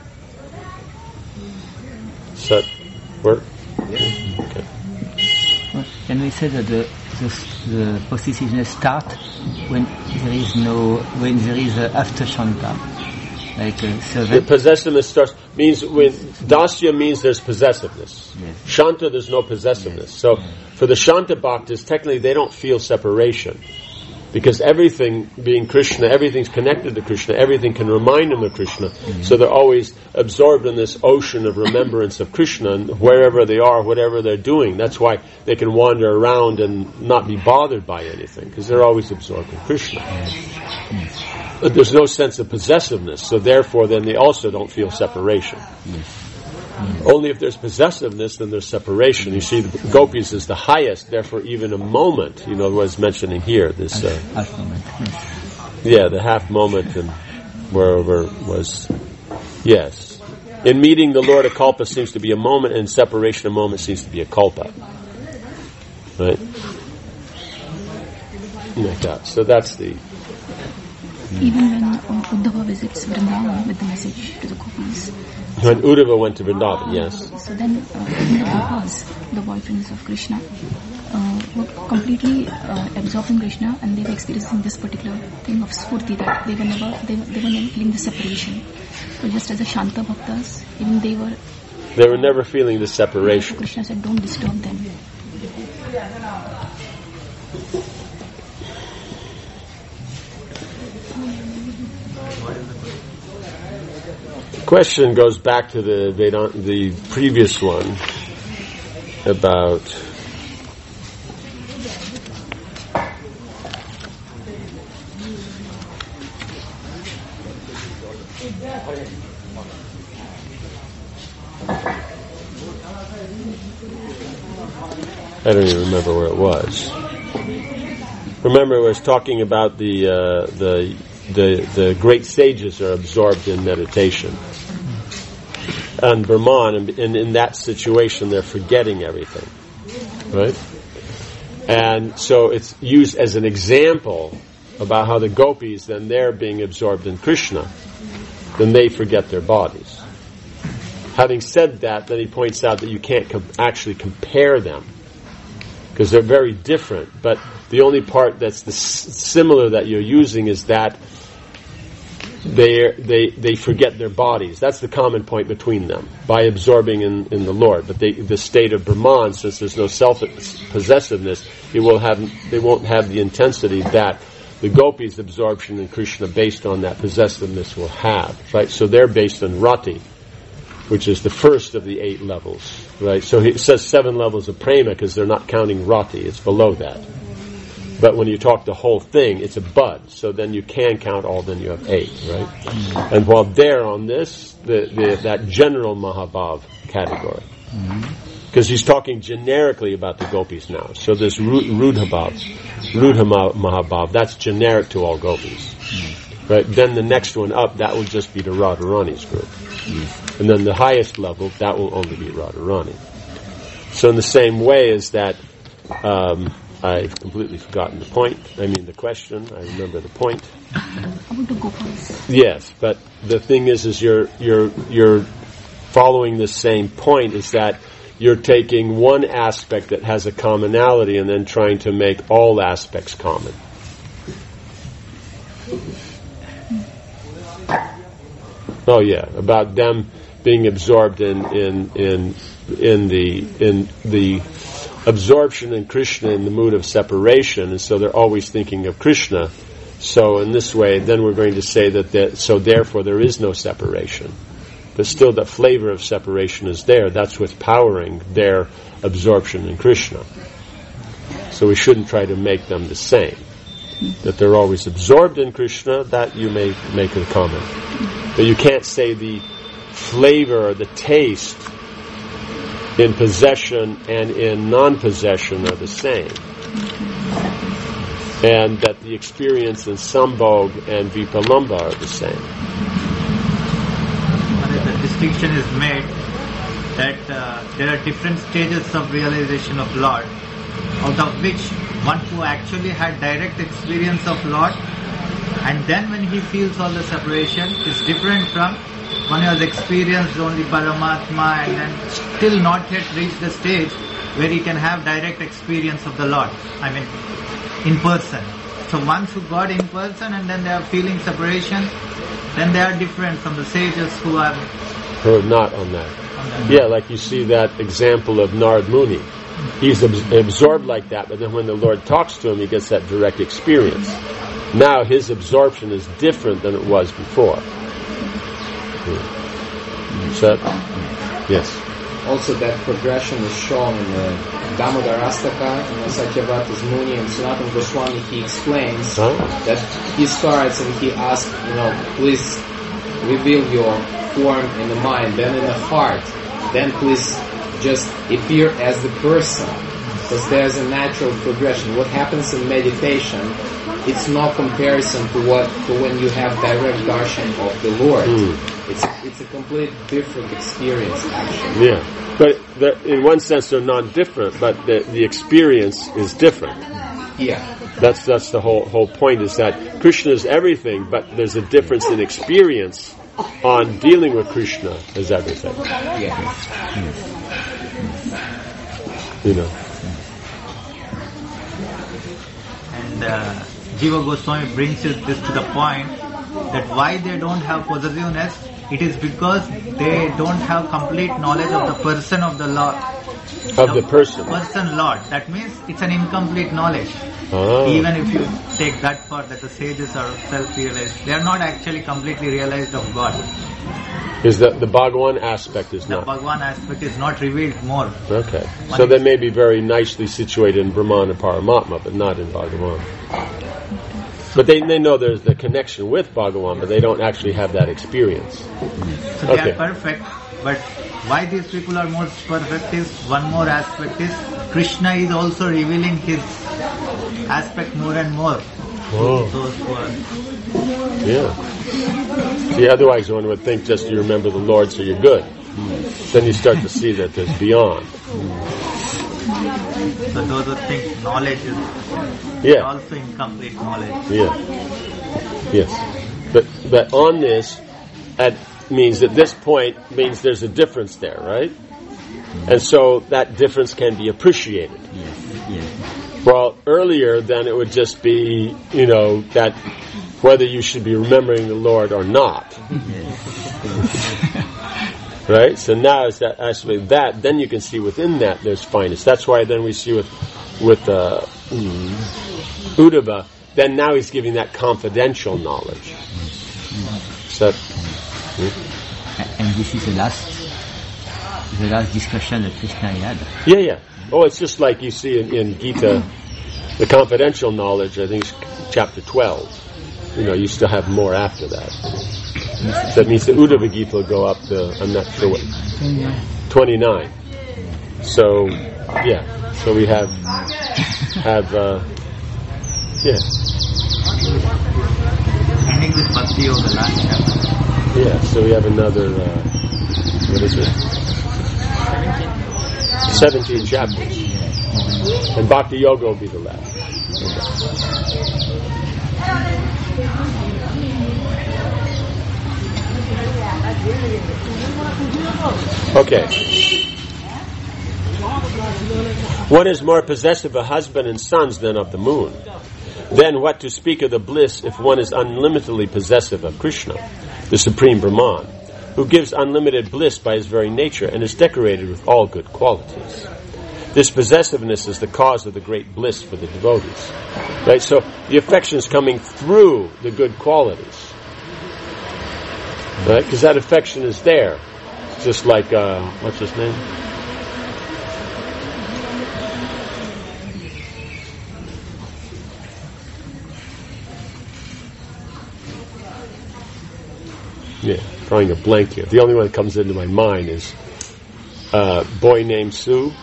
So work? Okay. Can we say that the, the, the possessiveness starts when there is no, when there is a after Shanta, like a servant? The possessiveness starts means when dasya means there's possessiveness. Yes. Shanta, there's no possessiveness. Yes. So for the Shanta bhaktas, technically they don't feel separation. Because everything being Krishna, everything's connected to Krishna, everything can remind them of Krishna. Mm-hmm. So they're always absorbed in this ocean of remembrance of Krishna, and wherever they are, whatever they're doing. That's why they can wander around and not be bothered by anything, because they're always absorbed in Krishna. Yes. Yes. But there's no sense of possessiveness, so therefore then they also don't feel separation. Mm. Only if there's possessiveness, then there's separation. You see, the gopis is the highest, therefore even a moment, you know, was mentioning here, this... Uh, half moment. Yeah, the half moment and wherever was... Yes. In meeting the Lord, a kalpa seems to be a moment, and in separation, a moment seems to be a kalpa. Right? Like that. So that's the... Even when uh, Uddhava visits Vrindavan with the message to the gopis. When Uddhava went to Vrindavan, yes. So then uh, even the gopas, the boyfriends of Krishna, uh, were completely uh, absorbed in Krishna, and they were experiencing this particular thing of spurti, that they were never, they were, they were never feeling the separation. So just as the Shanta Bhaktas, even they were... They were never feeling the separation. Krishna said, don't disturb them. The question goes back to the Vedanta, the previous one about I don't even remember where it was. Remember, it was talking about the uh, the the the great sages are absorbed in meditation, and Brahman, and, and in that situation, they're forgetting everything, right? And so it's used as an example about how the gopis, then they're being absorbed in Krishna, then they forget their bodies. Having said that, then he points out that you can't com- actually compare them, because they're very different, but the only part that's the s- similar that you're using is that they they they forget their bodies. That's the common point between them, by absorbing in, in the Lord. But they, the state of Brahman, since there's no self-possessiveness, it will have they won't have the intensity that the gopis' absorption in Krishna based on that possessiveness will have. Right? So they're based on rati, which is the first of the eight levels. Right? So it says seven levels of prema because they're not counting rati. It's below that. But when you talk the whole thing, it's a bud. So then you can count all, then you have eight, right? Mm-hmm. And while they're on this, the, the, that general Mahabhav category. Because mm-hmm. he's talking generically about the gopis now. So this Rudhabhav, Rudha Mahabhav, that's generic to all gopis. Mm-hmm. Right? Then the next one up, that will just be the Radharani's group. Mm-hmm. And then the highest level, that will only be Radharani. So in the same way as that... Um, I've completely forgotten the point. I mean the question. I remember the point. Yes, but the thing is, is you're you're you're following the same point. Is that you're taking one aspect that has a commonality and then trying to make all aspects common. Oh yeah, about them being absorbed in in in in the in the. absorption in Krishna in the mood of separation, and so they're always thinking of Krishna. So in this way, then we're going to say that, that so therefore there is no separation. But still that flavor of separation is there. That's what's powering their absorption in Krishna. So we shouldn't try to make them the same. That they're always absorbed in Krishna, that you may make a comment. But you can't say the flavor or the taste in possession and in non-possession are the same. And that the experience in Sambhog and Vipalamba are the same. The distinction is made that uh, there are different stages of realization of Lord, out of which one who actually had direct experience of Lord, and then when he feels all the separation, is different from one who has experienced only Paramatma and then still not yet reached the stage where he can have direct experience of the Lord. I mean, in person. So once who got in person and then they are feeling separation, then they are different from the sages who are... Who are not on that. On that. Yeah, like you see that example of Narad Muni. He's ab- absorbed like that, but then when the Lord talks to him, he gets that direct experience. Now his absorption is different than it was before. So, yes. Also, that progression is shown in the Damodarastaka, you know, Satyavata's Muni, and Sanatana Goswami, he explains Huh? that he starts and he asks, you know, please reveal your form in the mind, then in the heart, then please just appear as the person, because there's a natural progression. What happens in meditation, it's no comparison to what to when you have direct darshan of the Lord. Mm. It's it's a complete different experience, actually. Yeah, but the, in one sense they're not different, but the, the experience is different. Yeah. That's that's the whole whole point, is that Krishna is everything, but there's a difference in experience on dealing with Krishna as everything. Yeah. You know. And uh, Jiva Goswami brings it this to the point that why they don't have possessiveness, it is because they don't have complete knowledge of the person of the Lord. Of the person. Person Lord. That means it's an incomplete knowledge. Ah. Even if you take that part that the sages are self-realized, they are not actually completely realized of God. Is that the Bhagavan aspect is The not? Bhagavan aspect is not revealed more. Okay. So they may be very nicely situated in Brahman and Paramatma, but not in Bhagavan. But they they know there's the connection with Bhagavan, but they don't actually have that experience. So they Okay. are perfect, but why these people are most perfect is, one more aspect is, Krishna is also revealing his aspect more and more Oh. to those who are. Yeah. See, otherwise one would think just you remember the Lord so you're good. Then you start to see that there's beyond. So those who think knowledge is Yeah. also incomplete knowledge. Yeah. Yes. But but on this, at means at this point means there's a difference there, right? And so that difference can be appreciated. Yes, yes. Well, earlier then it would just be, you know, that whether you should be remembering the Lord or not. Right? So now it's that actually that, then you can see within that there's fineness. That's why then we see with with uh, mm, Uddhava, then now he's giving that confidential knowledge. So, And this is the last, the last discussion that Krishna had. yeah, yeah. Oh, it's just like you see in, in Gita, the confidential knowledge, I think it's chapter twelve. You know, you still have more after that. So that means the Uddhava Gita will go up to, I'm not sure what, twenty-nine. So, yeah. So we have, have, uh, yeah. Ending with Bhakti Yoga, the last chapter. Yeah, so we have another, uh, what is it? seventeen chapters. And Bhakti Yoga will be the last. Okay. One is more possessive of husband and sons than of the moon. Then what to speak of the bliss if one is unlimitedly possessive of Krishna, the Supreme Brahman, who gives unlimited bliss by his very nature and is decorated with all good qualities. This possessiveness is the cause of the great bliss for the devotees. Right? So the affection is coming through the good qualities. Right? Because that affection is there. It's just like, uh, what's his name? Yeah, drawing a blank here. The only one that comes into my mind is uh, boy named Sue.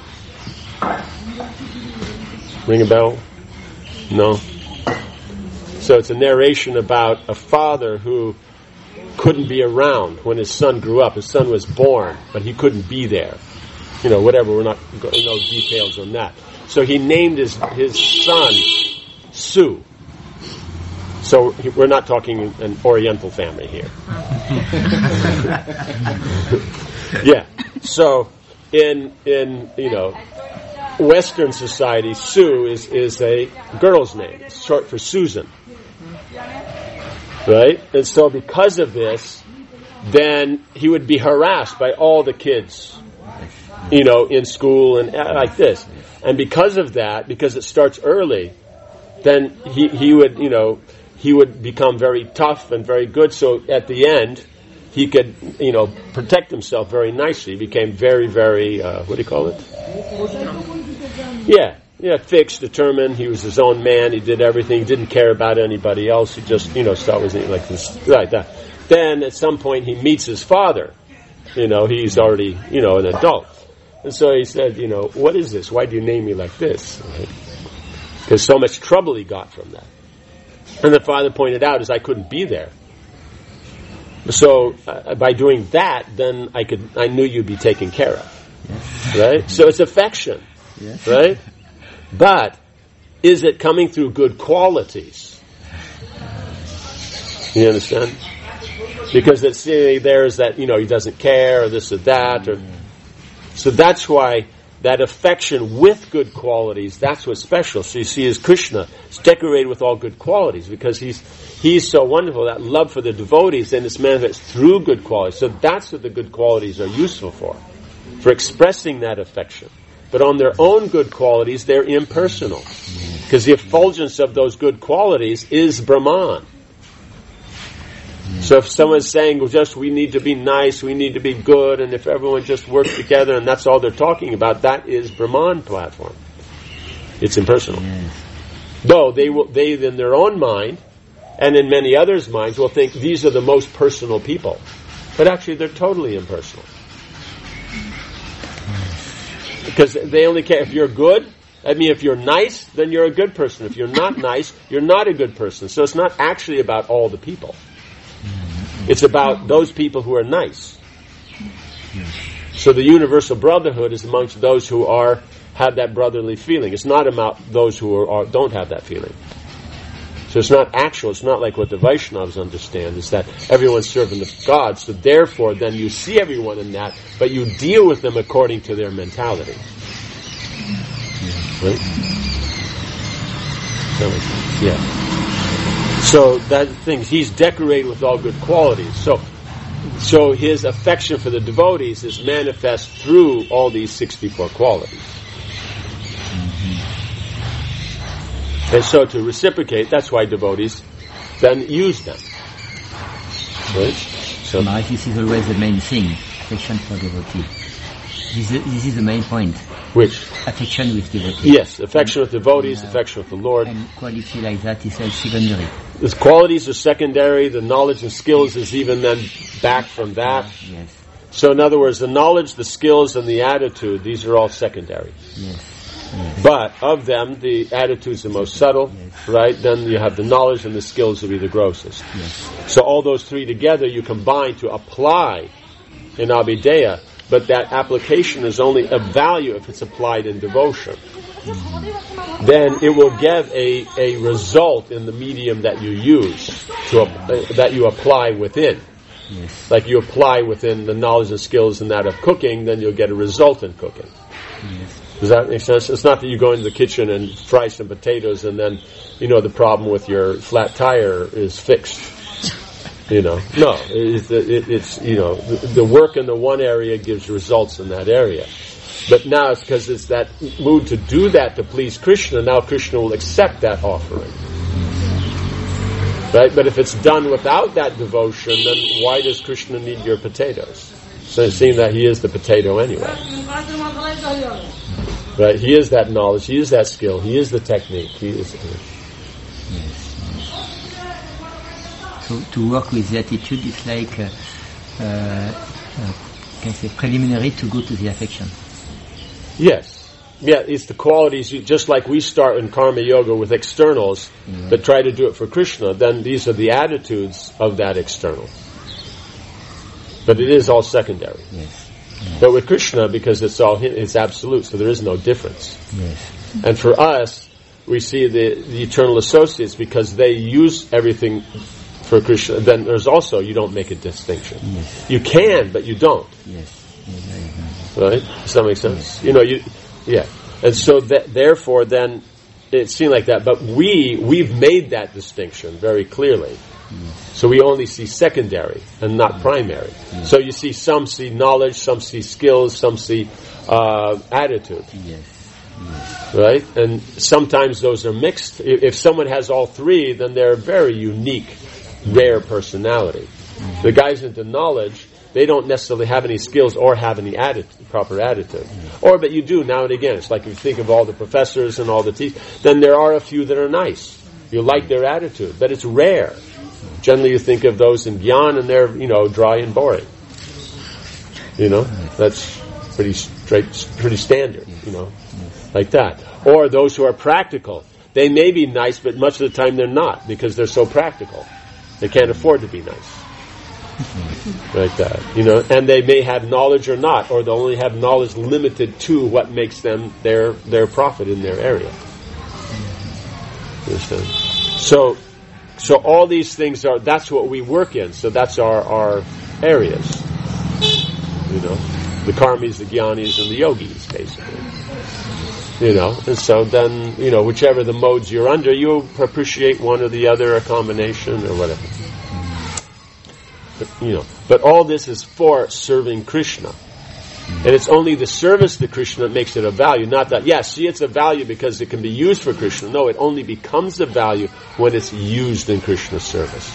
Ring a bell? No? So it's a narration about a father who couldn't be around when his son grew up. His son was born, but he couldn't be there. You know, whatever, we're not going to know details on that. So he named his, his son Sue. So he, we're not talking an Oriental family here. Yeah. So in in you know Western society, Sue is is a girl's name. It's short for Susan. Right? And so because of this, then he would be harassed by all the kids, you know, in school and like this. And because of that, because it starts early, then he, he would, you know, he would become very tough and very good. So at the end, he could, you know, protect himself very nicely. He became very, very, uh, what do you call it? Yeah, yeah, fixed, determined. He was his own man. He did everything. He didn't care about anybody else. He just, you know, start with like this, like that. Then at some point he meets his father. You know, he's already, you know, an adult. And so he said, you know, what is this? Why do you name me like this? Because so much trouble he got from that. And the father pointed out is I couldn't be there. So uh, by doing that, then I could, I knew you'd be taken care of. Yes. Right? So it's affection. Yes. Right? But is it coming through good qualities? You understand? Because it's uh, there's that, you know, he doesn't care or this or that. Or, so that's why that affection with good qualities, that's what's special. So you see as Krishna is decorated with all good qualities because he's he's so wonderful. That love for the devotees then it's manifest through good qualities. So that's what the good qualities are useful for. For expressing that affection. But on their own good qualities, they're impersonal. Because the effulgence of those good qualities is Brahman. So if someone's saying, well, just we need to be nice, we need to be good, and if everyone just works together and that's all they're talking about, that is Brahman platform. It's impersonal. Yes. Though they will, they in their own mind, and in many others' minds, will think these are the most personal people. But actually they're totally impersonal. Because they only care if you're good. I mean, if you're nice, then you're a good person. If you're not nice, you're not a good person. So it's not actually about all the people. It's about those people who are nice. So the universal brotherhood is amongst those who are have that brotherly feeling. It's not about those who are, are don't have that feeling. So it's not actual. It's not like what the Vaishnavas understand. It's that everyone's serving the God. So therefore, then you see everyone in that, but you deal with them according to their mentality. Right? Yeah. So that thing, he's decorated with all good qualities. So, so his affection for the devotees is manifest through all these sixty-four qualities. Mm-hmm. And so to reciprocate, that's why devotees then use them. Right? So Maharaj, this is always the main thing, affection for devotee. This is, this is the main point. Which? Affection with devotees. Yes, affection with devotees, and, uh, affection with the Lord. And quality like that is uh, secondary. The qualities are secondary, the knowledge and skills is even then back from that. Yes. So in other words, the knowledge, the skills, and the attitude, these are all secondary. Yes. Yes. But of them, the attitude is the most subtle, yes. Right? Then you have the knowledge and the skills will be the grossest. Yes. So all those three together you combine to apply in Abhideya, but that application is only of value if it's applied in devotion. Mm-hmm. Then it will give a, a result in the medium that you use, to uh, that you apply within. Yes. Like you apply within the knowledge and skills in that of cooking, then you'll get a result in cooking. Yes. Does that make sense? It's not that you go into the kitchen and fry some potatoes and then, you know, the problem with your flat tire is fixed. You know, no, it's, it, it's, you know, the, the work in the one area gives results in that area. But now it's because it's that mood to do that to please Krishna, now Krishna will accept that offering. Right? But if it's done without that devotion, then why does Krishna need your potatoes? So it seems that he is the potato anyway. Right? He is that knowledge, he is that skill, he is the technique, he is... Yes. So to work with the attitude is like, uh, uh, uh, can I say, preliminary to go to the affection. Yes. Yeah, it's the qualities, just like we start in Karma Yoga with externals, yeah. But try to do it for Krishna, then these are the attitudes of that external. But it is all secondary. Yes. Yes. But with Krishna, because it's all it's absolute, so there is no difference. Yes. And for us, we see the, the eternal associates, because they use everything for Krishna, then there's also, you don't make a distinction. Yes. You can, but you don't. Yes. Yes. Right? Does that make sense? Yes. You know, you, yeah. And so that, therefore then, it seemed like that, but we, we've made that distinction very clearly. Yes. So we only see secondary and not yes. primary. Yes. So you see, some see knowledge, some see skills, some see uh, attitude. Yes. Yes. Right? And sometimes those are mixed. If, if someone has all three, then they're a very unique, rare personality. Mm-hmm. The guys into knowledge, they They don't necessarily have any skills or have any attitude, proper attitude. Or, but you do now and again. It's like if you think of all the professors and all the teachers, then there are a few that are nice. You like their attitude, but it's rare. Generally, you think of those in Gyan, and they're, you know, dry and boring. You know, that's pretty straight, pretty standard. You know, like that. Or those who are practical. They may be nice, but much of the time they're not, because they're so practical. They can't afford to be nice. Like that, you know, and they may have knowledge or not, or they'll only have knowledge limited to what makes them their their prophet in their area. Understand? So, so all these things are, that's what we work in. So that's our our areas. You know, the karmis, the jnanis, and the yogis, basically. You know, and so then, you know, whichever the modes you're under, you appreciate one or the other, a combination or whatever. But, you know, but all this is for serving Krishna. And it's only the service to Krishna that makes it a value, not that, yeah, see, it's a value because it can be used for Krishna. No, it only becomes a value when it's used in Krishna's service.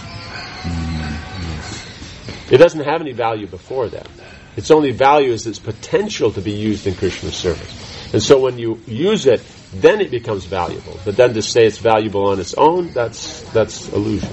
It doesn't have any value before that. Its only value is its potential to be used in Krishna's service. And so when you use it, then it becomes valuable. But then to say it's valuable on its own, that's that's illusion.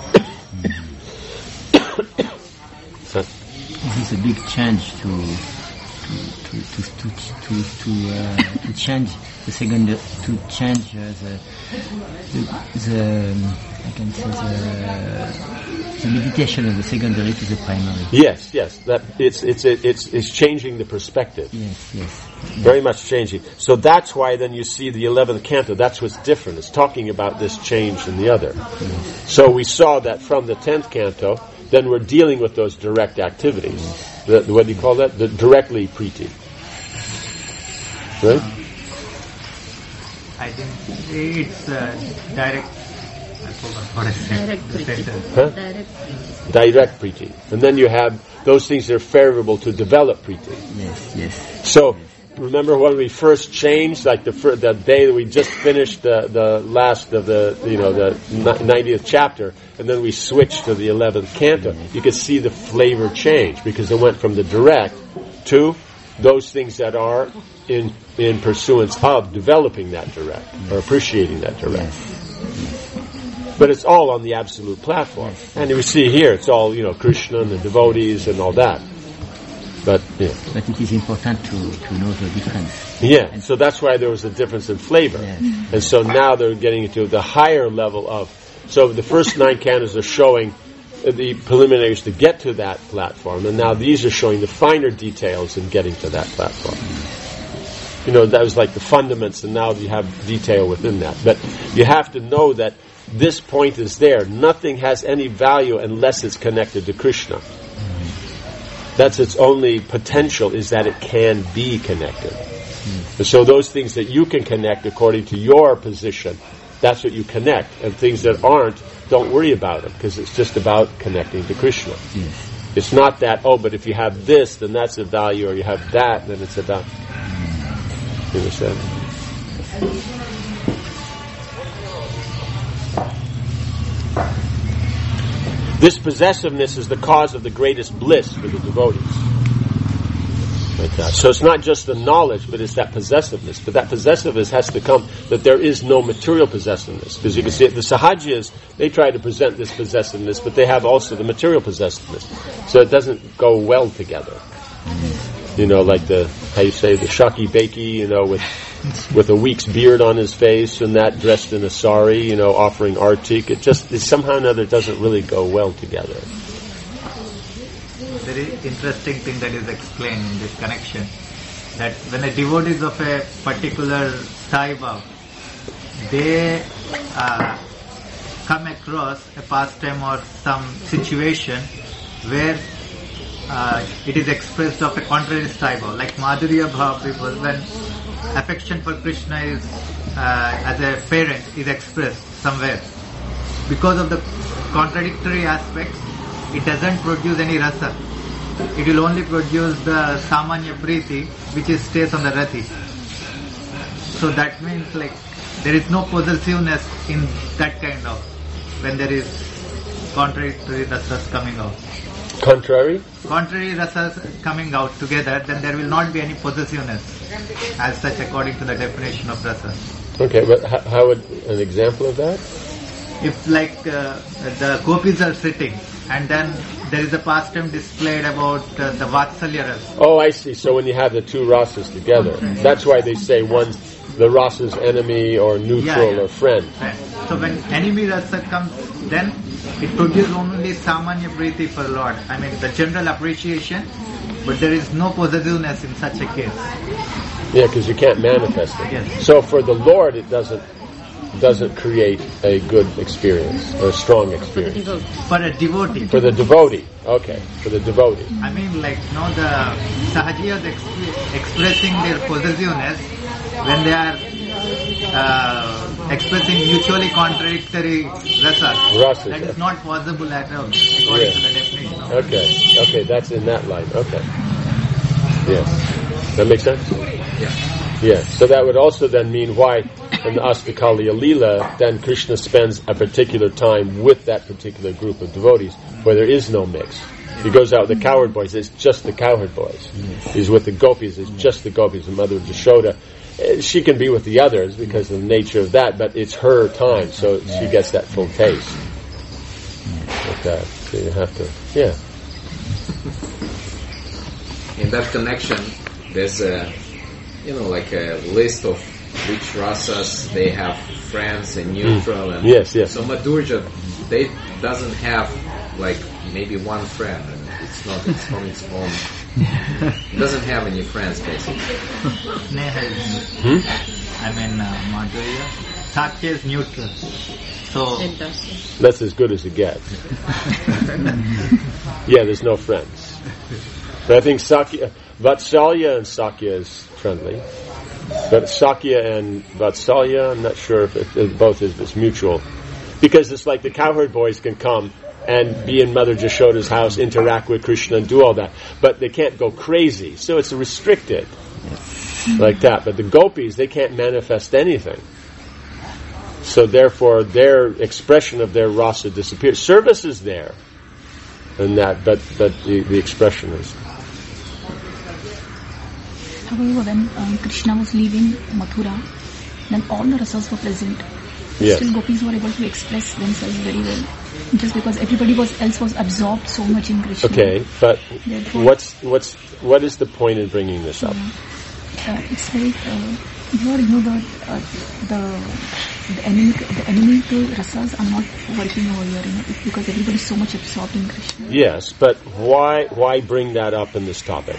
So, this is a big change to to to to to to, uh, to change the second to change uh, the the, the um, I can say the, the meditation of the secondary to the primary. Yes, yes, that it's it's it's it's changing the perspective. Yes, yes. Very much changing. So that's why then you see the eleventh canto. That's what's different. It's talking about this change in the other. Yes. So we saw that from the tenth canto. Then we're dealing with those direct activities. The, the, what do you call that? The directly preeti. Right? I think it's uh, direct. I forgot what I said. Direct preeti. Huh? Direct. Direct preeti. And then you have those things that are favorable to develop preeti. Yes, yes. So, remember when we first changed, like the fir- the day that we just finished the, the last of the, you know, the ninetieth chapter, and then we switched to the eleventh canto, you could see the flavor change, because it went from the direct to those things that are in in pursuance of developing that direct, or appreciating that direct. But it's all on the absolute platform. And we see here, it's all, you know, Krishna and the devotees and all that. But, yeah. But it is important to, to know the difference. Yeah, and so that's why there was a difference in flavor. Yes. And so now they're getting into the higher level of, so the first nine cantos are showing the preliminaries to get to that platform, and now these are showing the finer details in getting to that platform. You know, that was like the fundaments, and now you have detail within that. But you have to know that this point is there. Nothing has any value unless it's connected to Krishna. That's its only potential, is that it can be connected. Mm. So those things that you can connect according to your position, that's what you connect. And things that aren't, don't worry about them, because it's just about connecting to Krishna. Yes. It's not that, oh, but if you have this, then that's a value, or you have that, then it's a value. You understand? This possessiveness is the cause of the greatest bliss for the devotees. Like that. So it's not just the knowledge, but it's that possessiveness. But that possessiveness has to come, that there is no material possessiveness. Because you can see it, the Sahajiyas, they try to present this possessiveness, but they have also the material possessiveness. So it doesn't go well together. You know, like the, how you say, the Shaki Beki, you know, with with a week's beard on his face, and that dressed in a sari, you know, offering artik. It just, it somehow or another doesn't really go well together. Very interesting thing that is explained in this connection, that when a devotee is of a particular Sai Bhav, they uh, come across a pastime or some situation where uh, it is expressed of a contrary Sai Bhav, like Madhurya Bhav people, when affection for Krishna is uh, as a parent is expressed somewhere. Because of the contradictory aspects, it doesn't produce any rasa. It will only produce the samanya priti, which is stays on the rati. So that means like there is no possessiveness in that kind of, when there is contradictory rasas coming out. Contrary? Contrary rasas coming out together, then there will not be any possessiveness as such according to the definition of rasa. Okay, but how, how would an example of that? If like uh, the gopis are sitting and then there is a pastime displayed about uh, the Vatsalya rasa. Oh, I see. So when you have the two rasas together, that's why they say one's the rasa's enemy or neutral Yeah, yeah. or friend. Right. So when enemy rasa comes, then it produces only samanya priti for Lord. I mean the general appreciation, but there is no possessiveness in such a case. Yeah, because you can't manifest it. Yes. So for the Lord, it doesn't doesn't create a good experience or a strong experience. For a devotee. For the devotee, okay, for the devotee. I mean, like, you know, the Sahajiyas exp- expressing their possessiveness when they are uh, expressing mutually contradictory rasas. Rasas, That yeah. is not possible at all, according Yeah. to the definition of Okay, okay, that's in that line. Okay, yes, that makes sense. Yeah. Yeah, so that would also then mean why in the Astakaliya Leela, then Krishna spends a particular time with that particular group of devotees where there is no mix. He goes out with the cowherd boys, it's just the cowherd boys. He's with the gopis, it's just the gopis, the mother of Jashoda. Uh, She can be with the others because of the nature of that, but it's her time, so she gets that full taste. Like that. So you have to, yeah. In that connection, there's a, you know, like a list of which rasas they have friends and neutral. And Yes, yes. So Madhurya, they doesn't have like maybe one friend. It's not. It's from its own. It doesn't have any friends basically. Sneha is Hmm? I mean, uh, Madhurya. Sakya is neutral. So, And thus, That's as good as it gets. Yeah, there's no friends. But I think Sakya, Vatsalya and Sakya is friendly. But Sakya and Vatsalya, I'm not sure if it, it both is it's mutual. Because it's like the cowherd boys can come and be in Mother Jashoda's house, interact with Krishna and do all that. But they can't go crazy. So it's restricted. Like that. But the gopis, they can't manifest anything. So therefore their expression of their rasa disappears. Service is there. And that, but, but the, the expression is. However, when um, Krishna was leaving Mathura, then all the rasas were present. Yes. Still, gopis were able to express themselves very well, just because everybody was else was absorbed so much in Krishna. Okay, but Therefore- what's what's what is the point in bringing this up? Uh, it's like uh, here, you know, the uh, the the enemy the enemy rasas are not working over here, you know, it's because everybody is so much absorbed in Krishna. Yes, but why why bring that up in this topic?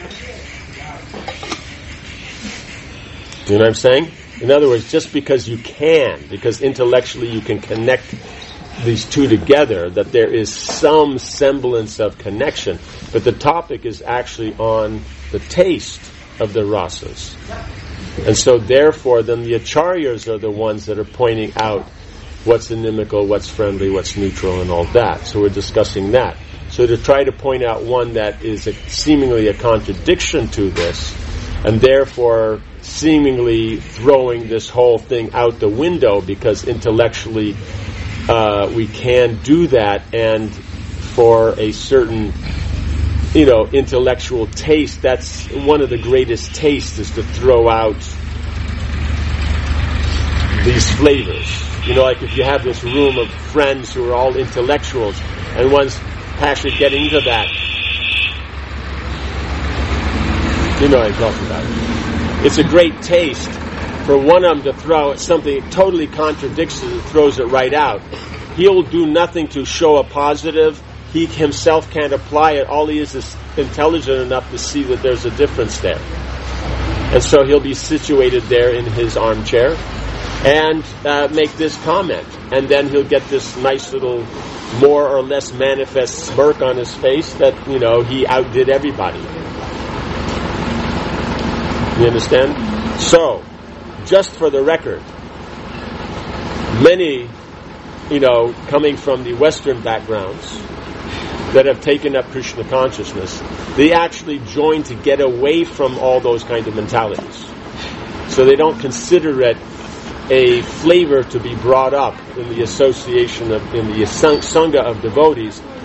You know what I'm saying? In other words, just because you can, because intellectually you can connect these two together, that there is some semblance of connection, but the topic is actually on the taste of the rasas. And so therefore then the acharyas are the ones that are pointing out what's inimical, what's friendly, what's neutral, and all that. So we're discussing that. So to try to point out one that is a, seemingly a contradiction to this, and therefore seemingly throwing this whole thing out the window because intellectually uh, we can do that, and for a certain, you know, intellectual taste, that's one of the greatest tastes, is to throw out these flavors. You know, like if you have this room of friends who are all intellectuals and one's actually getting into that, you know what I'm talking about. It's a great taste for one of them to throw at something that totally contradicts it and throws it right out. He'll do nothing to show a positive. He himself can't apply it. All he is is intelligent enough to see that there's a difference there. And so he'll be situated there in his armchair and uh, make this comment. And then he'll get this nice little more or less manifest smirk on his face that, you know, he outdid everybody. You understand? So, just for the record, many, you know, coming from the Western backgrounds that have taken up Krishna consciousness, they actually join to get away from all those kind of mentalities. So they don't consider it a flavor to be brought up in the association of, in the sangha of devotees,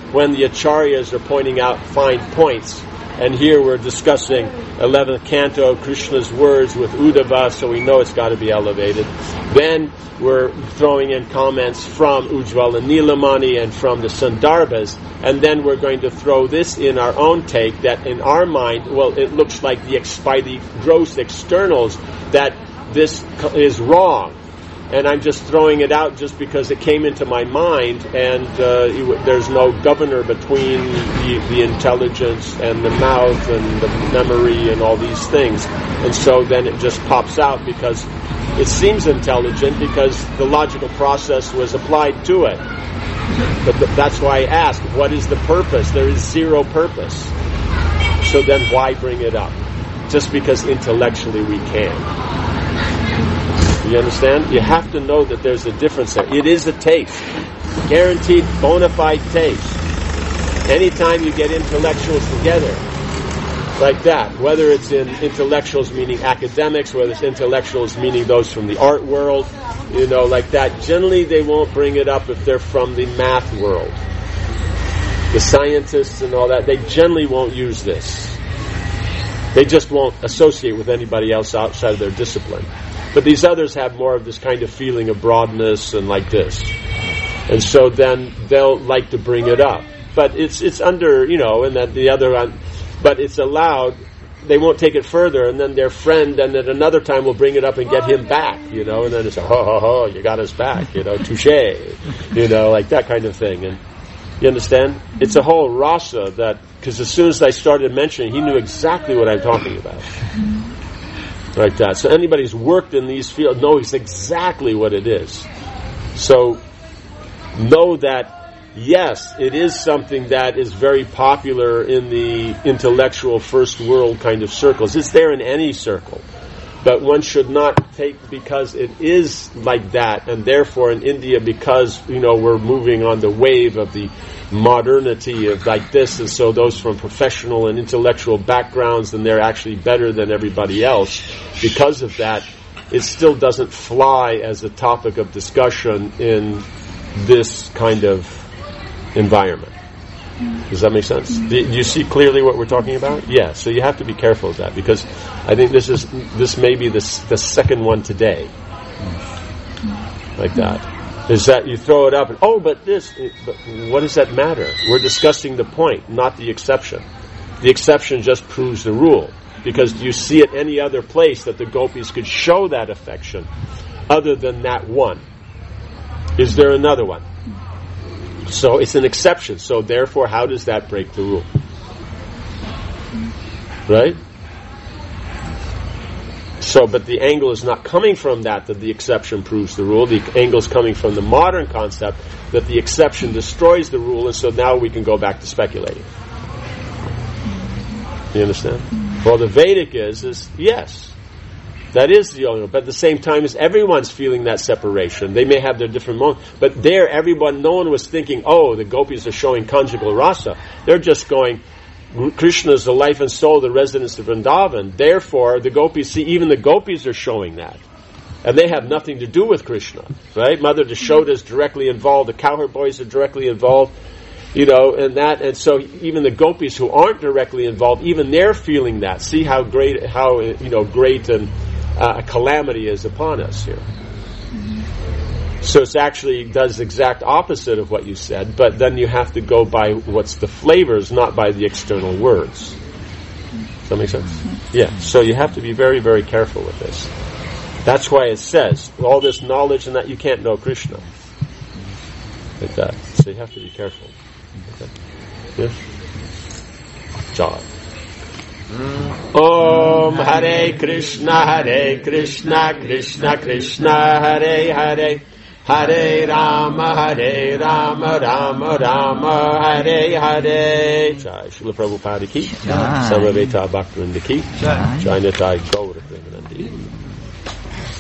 when the acharyas are pointing out fine points. And here we're discussing eleventh canto, Krishna's words with Uddhava, so we know it's got to be elevated. Then we're throwing in comments from Ujjvala Nilamani and from the Sandarbhas, and then we're going to throw this in our own take that in our mind, well, it looks like the ex- by the gross externals that this is wrong. And I'm just throwing it out just because it came into my mind, and uh, it, there's no governor between the, the intelligence and the mouth and the memory and all these things. And so then it just pops out because it seems intelligent because the logical process was applied to it. But th- that's why I ask, what is the purpose? There is zero purpose. So then why bring it up? Just because intellectually we can. You understand? You have to know that there's a difference there. It is a taste. Guaranteed bona fide taste. Anytime you get intellectuals together, like that, whether it's in intellectuals meaning academics, whether it's intellectuals meaning those from the art world, you know, like that, generally they won't bring it up if they're from the math world. The scientists and all that, they generally won't use this. They just won't associate with anybody else outside of their discipline. But these others have more of this kind of feeling of broadness and like this. And so then they'll like to bring it up. But it's it's under, you know, and then the other one, but it's allowed, they won't take it further, and then their friend, and at another time will bring it up and get him back, you know, and then it's, ho, ho, ho, you got us back, you know, touche, you know, like that kind of thing. And you understand? It's a whole rasa that, because as soon as I started mentioning, he knew exactly what I'm talking about. Like that. So anybody who's worked in these fields knows exactly what it is. So know that, yes, it is something that is very popular in the intellectual first world kind of circles. It's there in any circle. But one should not take, because it is like that, and therefore in India, because, you know, we're moving on the wave of the modernity of like this, and so those from professional and intellectual backgrounds, and they're actually better than everybody else. Because of that, it still doesn't fly as a topic of discussion in this kind of environment. Does that make sense? Do you see clearly what we're talking about? Yeah, so you have to be careful of that, because I think this is this may be the, the second one today. Like that. Is that you throw it up and, oh, but this, but what does that matter? We're discussing the point, not the exception. The exception just proves the rule. Because do you see it any other place that the gopis could show that affection other than that one? Is there another one? So it's an exception. So therefore, how does that break the rule? Right? So, but the angle is not coming from that, that the exception proves the rule. The angle is coming from the modern concept that the exception destroys the rule, and so now we can go back to speculating. You understand? Well, the Vedic is, is yes, that is the only one. But at the same time, as everyone's feeling that separation, they may have their different moments. But there, everyone, no one was thinking, oh, the gopis are showing conjugal rasa. They're just going, Krishna is the life and soul, the residence of Vrindavan. Therefore, the gopis see, even the gopis are showing that. And they have nothing to do with Krishna, right? Mother Yashoda is directly involved. The cowherd boys are directly involved, you know, and that. And so even the gopis who aren't directly involved, even they're feeling that. See how great, how, you know, great and uh, a calamity is upon us here. So it actually does exact opposite of what you said, but then you have to go by what's the flavors, not by the external words. Does that make sense? Yeah. So you have to be very, very careful with this. That's why it says, all this knowledge and that you can't know Krishna. Like that. So you have to be careful. Okay. Yes? John. Om Hare Krishna, Hare Krishna, Krishna Krishna, Hare Hare. Hare Rama, Hare Rama, Rama Rama, Hare Hare. Jai Srila Prabhupada ki, Samaveta Bhaktivinoda ki, Jai Nitai Gaur.